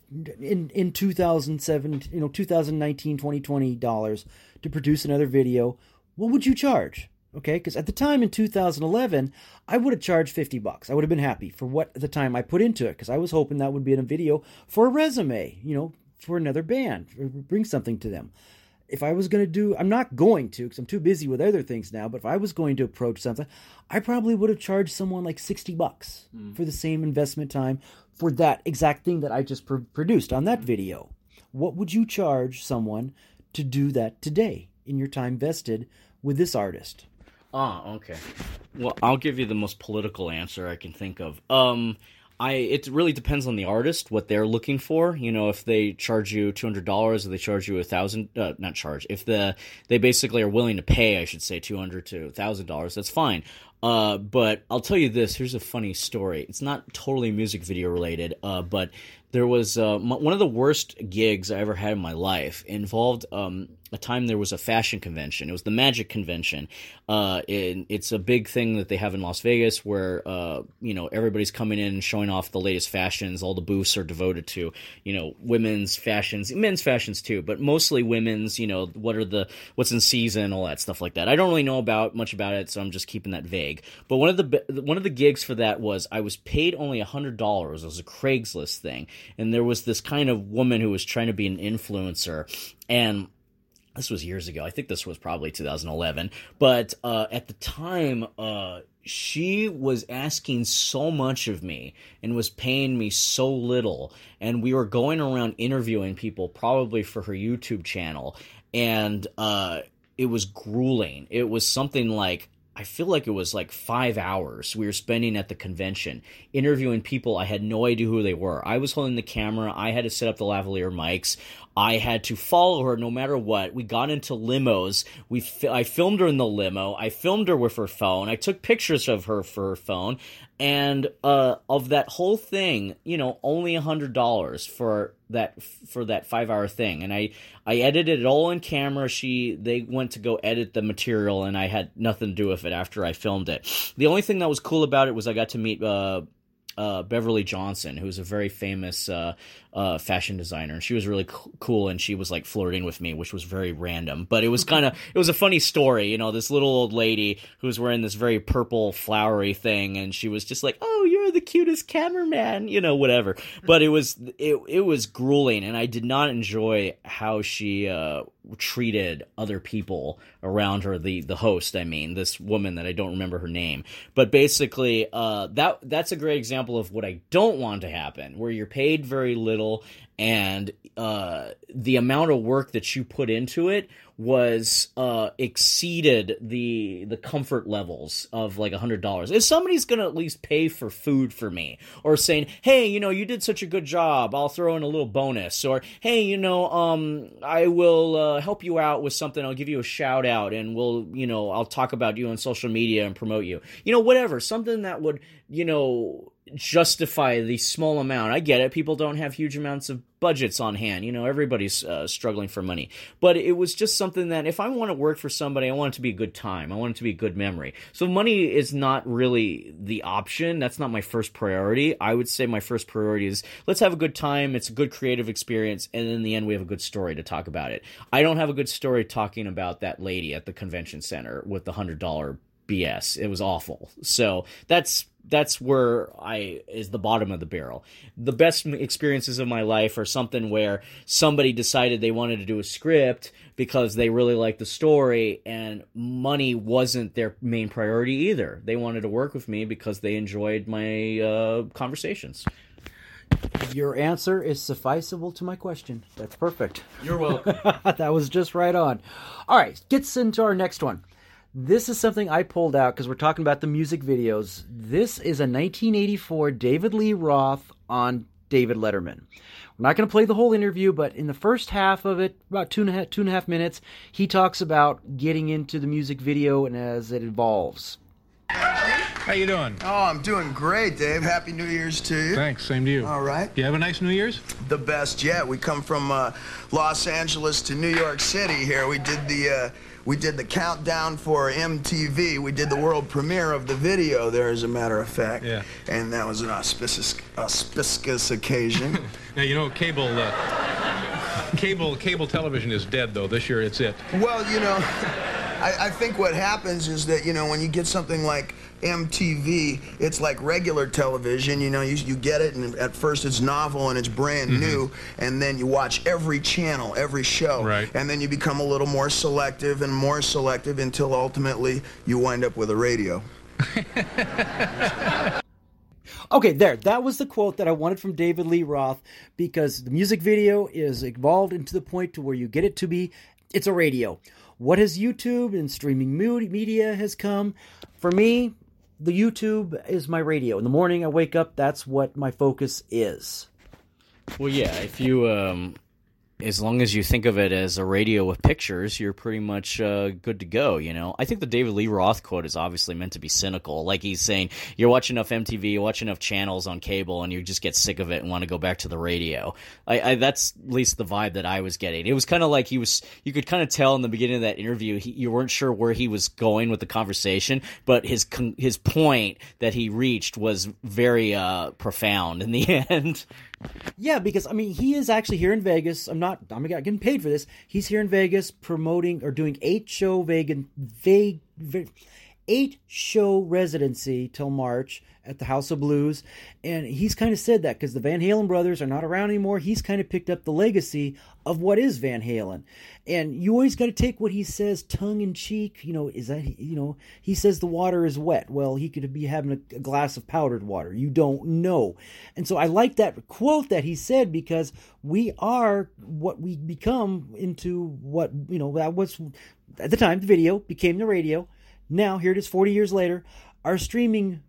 in in two thousand seven, you know, two thousand nineteen, twenty twenty dollars to produce another video, what would you charge? Okay, because at the time in two thousand eleven, I would have charged fifty bucks. I would have been happy for what the time I put into it because I was hoping that would be in a video for a resume, you know, for another band, bring something to them. If I was going to do, I'm not going to because I'm too busy with other things now, but if I was going to approach something, I probably would have charged someone like sixty bucks mm. for the same investment time for that exact thing that I just pr- produced on that video. What would you charge someone to do that today in your time vested with this artist? Oh, okay. Well, I'll give you the most political answer I can think of. Um... I it really depends on the artist, what they're looking for. You know, if they charge you two hundred dollars or they charge you a thousand, uh, not charge, if the they basically are willing to pay, I should say, two hundred to a thousand dollars, that's fine. Uh, but I'll tell you this, here's a funny story. It's not totally music video related, uh, but there was uh, m- one of the worst gigs I ever had in my life involved um, a time there was a fashion convention. It was the Magic Convention. Uh, it, it's a big thing that they have in Las Vegas where, uh, you know, everybody's coming in and showing off the latest fashions. All the booths are devoted to, you know, women's fashions, men's fashions too, but mostly women's, you know, what are the, what's in season, all that stuff like that. I don't really know about much about it, so I'm just keeping that vague. But one of the, one of the gigs for that was I was paid only one hundred dollars. It was a Craigslist thing. And there was this kind of woman who was trying to be an influencer, and this was years ago. I think this was probably two thousand eleven. But uh, at the time, uh, she was asking so much of me and was paying me so little. And we were going around interviewing people, probably for her YouTube channel. And uh, it was grueling. It was something like, I feel like it was like five hours we were spending at the convention interviewing people. I had no idea who they were. I was holding the camera. I had to set up the lavalier mics. I had to follow her no matter what. We got into limos. We fi- I filmed her in the limo. I filmed her with her phone. I took pictures of her for her phone. And uh, of that whole thing, you know, only one hundred dollars for that for that five-hour thing. And I, I edited it all in camera. She They went to go edit the material, and I had nothing to do with it after I filmed it. The only thing that was cool about it was I got to meet uh, uh, Beverly Johnson, who's a very famous uh, uh, fashion designer. And she was really co- cool, and she was, like, flirting with me, which was very random. But it was kind of, it was a funny story, you know, this little old lady who was wearing this very purple, flowery thing, and she was just like, oh, you're the cutest cameraman, you know, whatever. But it was, it, it was grueling, and I did not enjoy how she uh, treated other people around her, the, the host, I mean, this woman that I don't remember her name. But basically, uh, that that's a great example of what I don't want to happen, where you're paid very little, and uh, the amount of work that you put into it was uh, exceeded the the comfort levels of like one hundred dollars. If somebody's going to at least pay for food for me, or saying, hey, you know, you did such a good job, I'll throw in a little bonus, or hey, you know, um, I will uh, help you out with something, I'll give you a shout out, and we'll, you know, I'll talk about you on social media and promote you. You know, whatever, something that would, you know, justify the small amount. I get it. People don't have huge amounts of budgets on hand. You know, everybody's uh, struggling for money. But it was just something that if I want to work for somebody, I want it to be a good time. I want it to be a good memory. So money is not really the option. That's not my first priority. I would say my first priority is let's have a good time. It's a good creative experience. And in the end, we have a good story to talk about it. I don't have a good story talking about that lady at the convention center with the one hundred dollars B S. It was awful. So that's that's where I is the bottom of the barrel. The best experiences of my life are something where somebody decided they wanted to do a script because they really liked the story, and money wasn't their main priority either. They wanted to work with me because they enjoyed my uh, conversations. Your answer is sufficeable to my question. That's perfect. You're welcome. That was just right on. All right, gets into our next one. This is something I pulled out because we're talking about the music videos. This is a nineteen eighty-four David Lee Roth on David Letterman. We're not going to play the whole interview, but in the first half of it, about two and a half, two and a half minutes, he talks about getting into the music video and as it evolves. How you doing? Oh, I'm doing great, Dave. Happy New Year's to you. Thanks, same to you. All right. You have a nice New Year's? The best yet. We come from uh, Los Angeles to New York City here. We did the uh, we did the countdown for M T V. We did the world premiere of the video there, as a matter of fact. Yeah. And that was an auspicious, auspicious occasion. Now, you know, cable, uh, cable, cable television is dead, though. This year, it's it. Well, you know, I, I think what happens is that, you know, when you get something like M T V, it's like regular television. You know, you, you get it, and at first it's novel and it's brand Mm-hmm. new, and then you watch every channel, every show. Right. And then you become a little more selective and more selective until ultimately you wind up with a radio. Okay, there. That was the quote that I wanted from David Lee Roth, because the music video is evolved into the point to where you get it to be, it's a radio. What has YouTube and streaming media has come? For me, the YouTube is my radio. In the morning I wake up, that's what my focus is. Well, yeah, if you, um, as long as you think of it as a radio with pictures, you're pretty much uh, good to go, you know? I think the David Lee Roth quote is obviously meant to be cynical. Like he's saying, you're watching enough M T V, you watch enough channels on cable, and you just get sick of it and want to go back to the radio. I, I That's at least the vibe that I was getting. It was kind of like he was, you could kind of tell in the beginning of that interview, he, you weren't sure where he was going with the conversation, but his his point that he reached was very uh, profound in the end. Yeah, because, I mean, he is actually here in Vegas. I'm not, I'm not getting paid for this. He's here in Vegas promoting or doing eight show vegan, vague, eight show residency till March at the House of Blues. And he's kind of said that because the Van Halen brothers are not around anymore. He's kind of picked up the legacy of what is Van Halen. And you always got to take what he says tongue in cheek. You know, is that, you know, he says the water is wet. Well, he could be having a, a glass of powdered water. You don't know. And so I like that quote that he said, because we are what we become into what, you know, that was at the time the video became the radio. Now, here it is forty years later, our streaming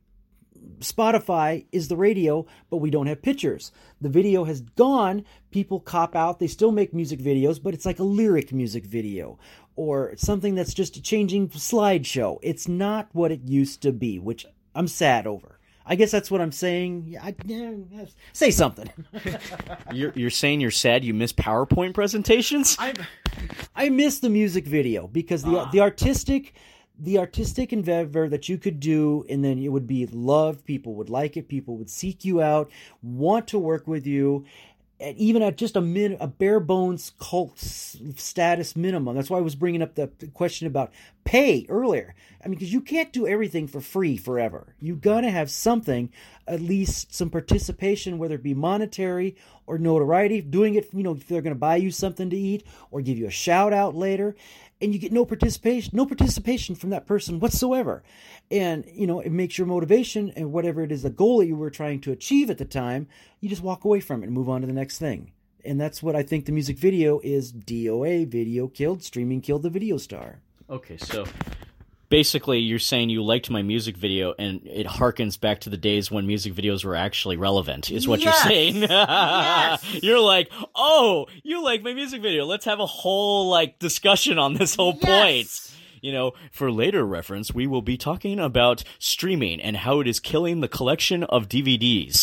Spotify is the radio, but we don't have pictures. The video has gone. People cop out. They still make music videos, but it's like a lyric music video or something that's just a changing slideshow. It's not what it used to be, which I'm sad over. I guess that's what I'm saying. I, yeah, say something. you're, you're saying you're sad you miss PowerPoint presentations? I I miss the music video because the Ah. the artistic... The artistic endeavor that you could do, and then it would be loved. People would like it. People would seek you out, want to work with you, and even at just a min, a bare bones cult s- status minimum. That's why I was bringing up the, the question about pay earlier. I mean, because you can't do everything for free forever. You gotta have something, at least some participation, whether it be monetary or notoriety. Doing it, you know, if they're gonna buy you something to eat or give you a shout out later. And you get no participation, no participation from that person whatsoever. And, you know, it makes your motivation and whatever it is, the goal that you were trying to achieve at the time, you just walk away from it and move on to the next thing. And that's what I think the music video is. D O A, video killed, streaming killed the video star. Okay, so basically you're saying you liked my music video and it harkens back to the days when music videos were actually relevant, is what Yes! you're saying. Yes! You're like, oh, you like my music video. Let's have a whole like discussion on this whole Yes! point. You know, for later reference, we will be talking about streaming and how it is killing the collection of D V Ds.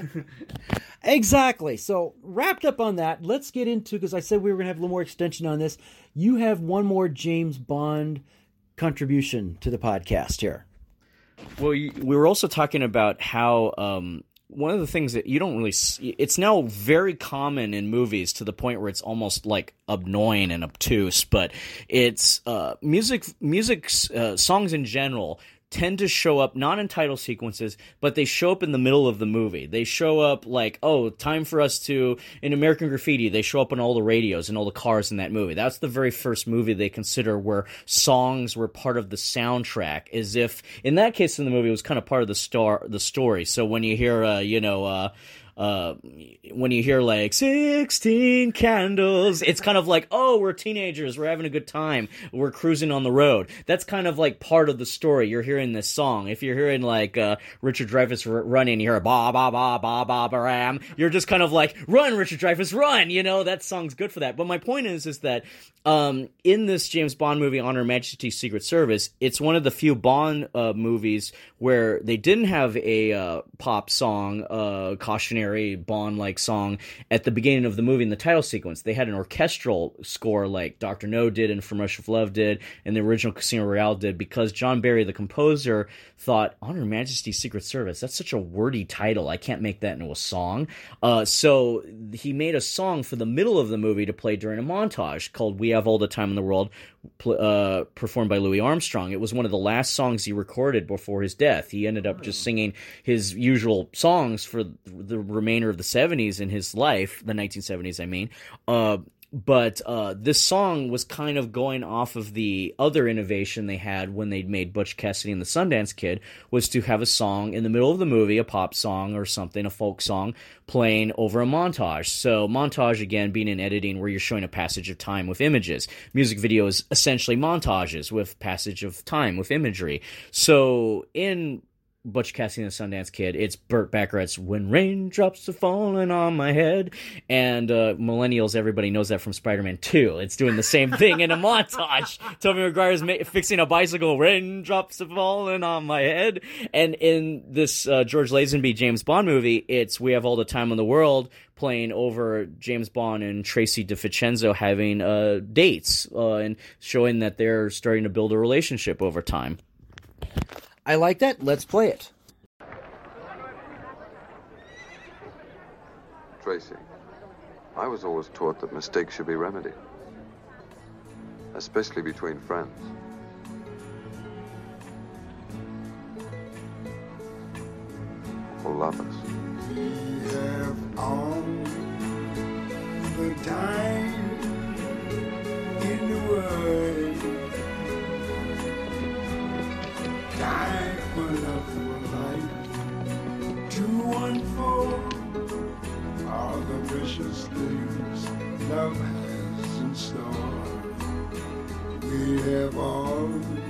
Exactly. So wrapped up on that, let's get into, because I said we were going to have a little more extension on this. You have one more James Bond contribution to the podcast here. Well, you, we were also talking about how um, one of the things that you don't really see, it's now very common in movies to the point where it's almost like annoying and obtuse, but it's uh, music, music uh, songs in general tend to show up not in title sequences, but they show up in the middle of the movie. They show up like, oh, time for us to, in American Graffiti, they show up on all the radios and all the cars in that movie. That's the very first movie they consider where songs were part of the soundtrack, as if, in that case in the movie, it was kind of part of the star, the story. So when you hear, uh, you know, uh, uh, when you hear like sixteen candles, it's kind of like, oh, we're teenagers, we're having a good time, we're cruising on the road. That's kind of like part of the story. You're hearing this song. If you're hearing like uh, Richard Dreyfuss r- running, you hear ba ba ba ba ba ba ram. You're just kind of like, run, Richard Dreyfuss, run. You know, that song's good for that. But my point is, is that um, in this James Bond movie, On Her Majesty's Secret Service, it's one of the few Bond uh, movies where they didn't have a uh, pop song, uh, cautionary Bond-like song at the beginning of the movie in the title sequence. They had an orchestral score like Doctor No did and From Russia with Love did and the original Casino Royale did, because John Barry, the composer, thought, On Her Majesty's Secret Service, that's such a wordy title, I can't make that into a song. Uh, so he made a song for the middle of the movie to play during a montage called We Have All the Time in the World, uh, performed by Louis Armstrong. It was one of the last songs he recorded before his death. He ended up just singing his usual songs for the remainder of the seventies in his life, the nineteen seventies, I mean. Uh, But uh, this song was kind of going off of the other innovation they had when they'd made Butch Cassidy and the Sundance Kid, was to have a song in the middle of the movie, a pop song or something, a folk song, playing over a montage. So montage, again, being in editing where you're showing a passage of time with images. Music videos, essentially montages with passage of time with imagery. So in Butch Cassidy and the Sundance Kid, it's Burt Bacharach's When Raindrops Are Falling on My Head, and uh, millennials, everybody knows that from Spider-Man two. It's doing the same thing in a montage. Tobey Maguire's ma- fixing a bicycle, raindrops are falling on my head, and in this uh, George Lazenby James Bond movie, it's We Have All the Time in the World, playing over James Bond and Tracy DiVincenzo having uh, dates, uh, and showing that they're starting to build a relationship over time. I like that. Let's play it. Tracy, I was always taught that mistakes should be remedied, especially between friends. Or lovers. We have all the time in the world. Time for love for life to unfold all the precious things love has in store. We have all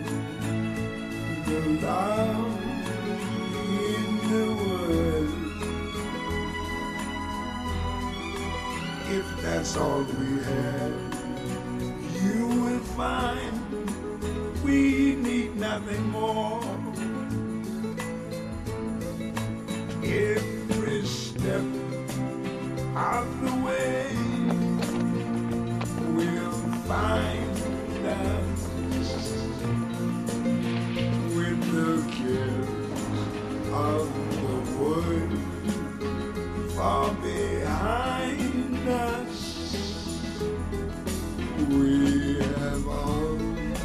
the love in the world. If that's all we have, you will find we need nothing more. Every step of the way will find us with the cares of the world far behind us. We have all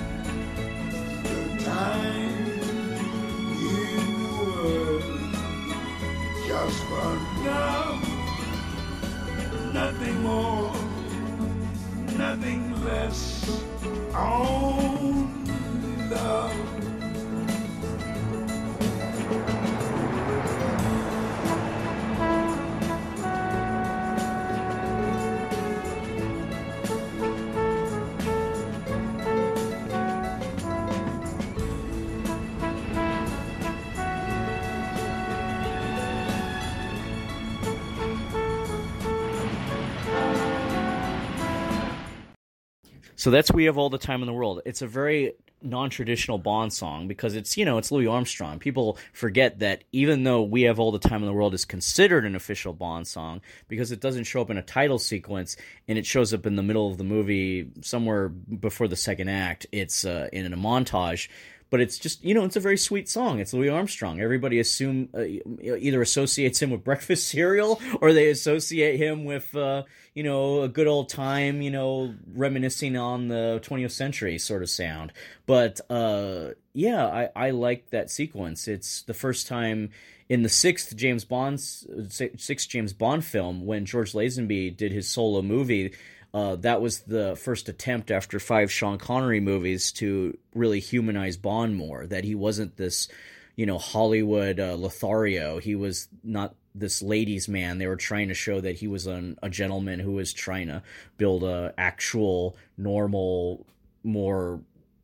time in the world just for love, nothing more, nothing less, only love. So that's We Have All the Time in the World. It's a very non-traditional Bond song because it's, you know, it's Louis Armstrong. People forget that even though We Have All the Time in the World is considered an official Bond song, because it doesn't show up in a title sequence and it shows up in the middle of the movie somewhere before the second act, it's uh, in a montage. But it's just, you know, it's a very sweet song. It's Louis Armstrong. Everybody assume uh, either associates him with breakfast cereal or they associate him with, uh, you know, a good old time, you know, reminiscing on the twentieth century sort of sound. But, uh, yeah, I, I like that sequence. It's the first time in the sixth James Bond, sixth James Bond film when George Lazenby did his solo movie. Uh, that was the first attempt after five Sean Connery movies to really humanize Bond more, that he wasn't this, you know, Hollywood uh, Lothario. He was not this ladies' man. They were trying to show that he was an, a gentleman who was trying to build a actual, normal, more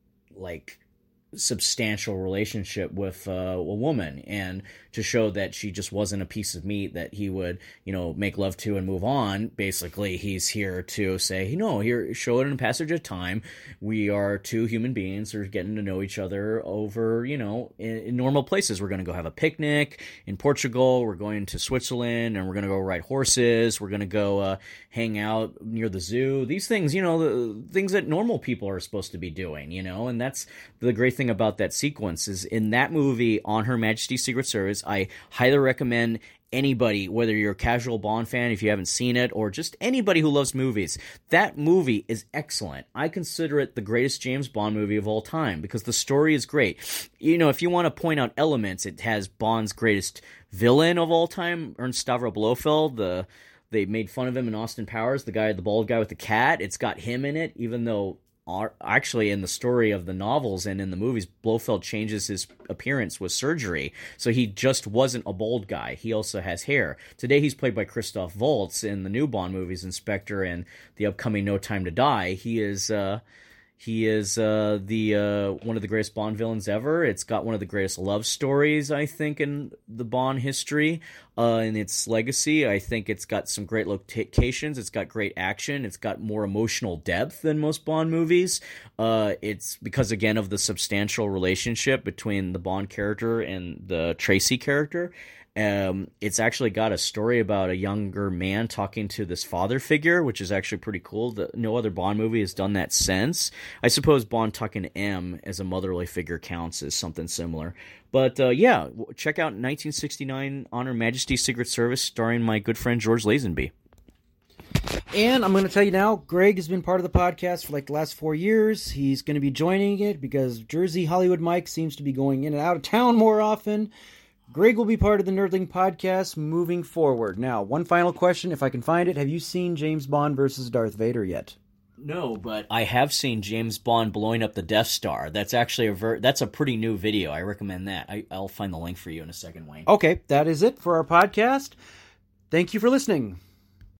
like substantial relationship with uh, a woman, and to show that she just wasn't a piece of meat that he would, you know, make love to and move on. Basically, he's here to say, you know, here, show it in passage of time. We are two human beings who are getting to know each other over, you know, in, in normal places. We're going to go have a picnic in Portugal. We're going to Switzerland, and we're going to go ride horses. We're going to go uh, hang out near the zoo. These things, you know, the things that normal people are supposed to be doing, you know, and that's the great thing about that sequence is in that movie, On Her Majesty's Secret Service. I highly recommend anybody, whether you're a casual Bond fan, if you haven't seen it, or just anybody who loves movies, that movie is excellent. I consider it the greatest James Bond movie of all time because the story is great. You know, if you want to point out elements, it has Bond's greatest villain of all time, Ernst Stavro Blofeld. The they made fun of him in Austin Powers, the guy, the bald guy with the cat. It's got him in it, even though actually in the story of the novels and in the movies, Blofeld changes his appearance with surgery, so he just wasn't a bald guy. He also has hair. Today he's played by Christoph Waltz in the new Bond movies, Inspector and the upcoming No Time to Die. He is uh, he is uh, the uh, one of the greatest Bond villains ever. It's got one of the greatest love stories, I think, in the Bond history. Uh, in its legacy, I think it's got some great locations. It's got great action. It's got more emotional depth than most Bond movies. Uh, it's because, again, of the substantial relationship between the Bond character and the Tracy character. Um, it's actually got a story about a younger man talking to this father figure, which is actually pretty cool. The, no other Bond movie has done that since. I suppose Bond talking to M as a motherly figure counts as something similar. But uh, yeah, check out nineteen sixty-nine On Her Majesty's Secret Service, starring my good friend George Lazenby. And I'm going to tell you now, Greg has been part of the podcast for like the last four years. He's going to be joining it because Jersey Hollywood Mike seems to be going in and out of town more often. Greg will be part of the Nerdling podcast moving forward. Now, one final question, if I can find it. Have you seen James Bond versus Darth Vader yet? No, but I have seen James Bond blowing up the Death Star. That's actually a ver- that's a pretty new video. I recommend that. I- I'll find the link for you in a second, Wayne. Okay, that is it for our podcast. Thank you for listening.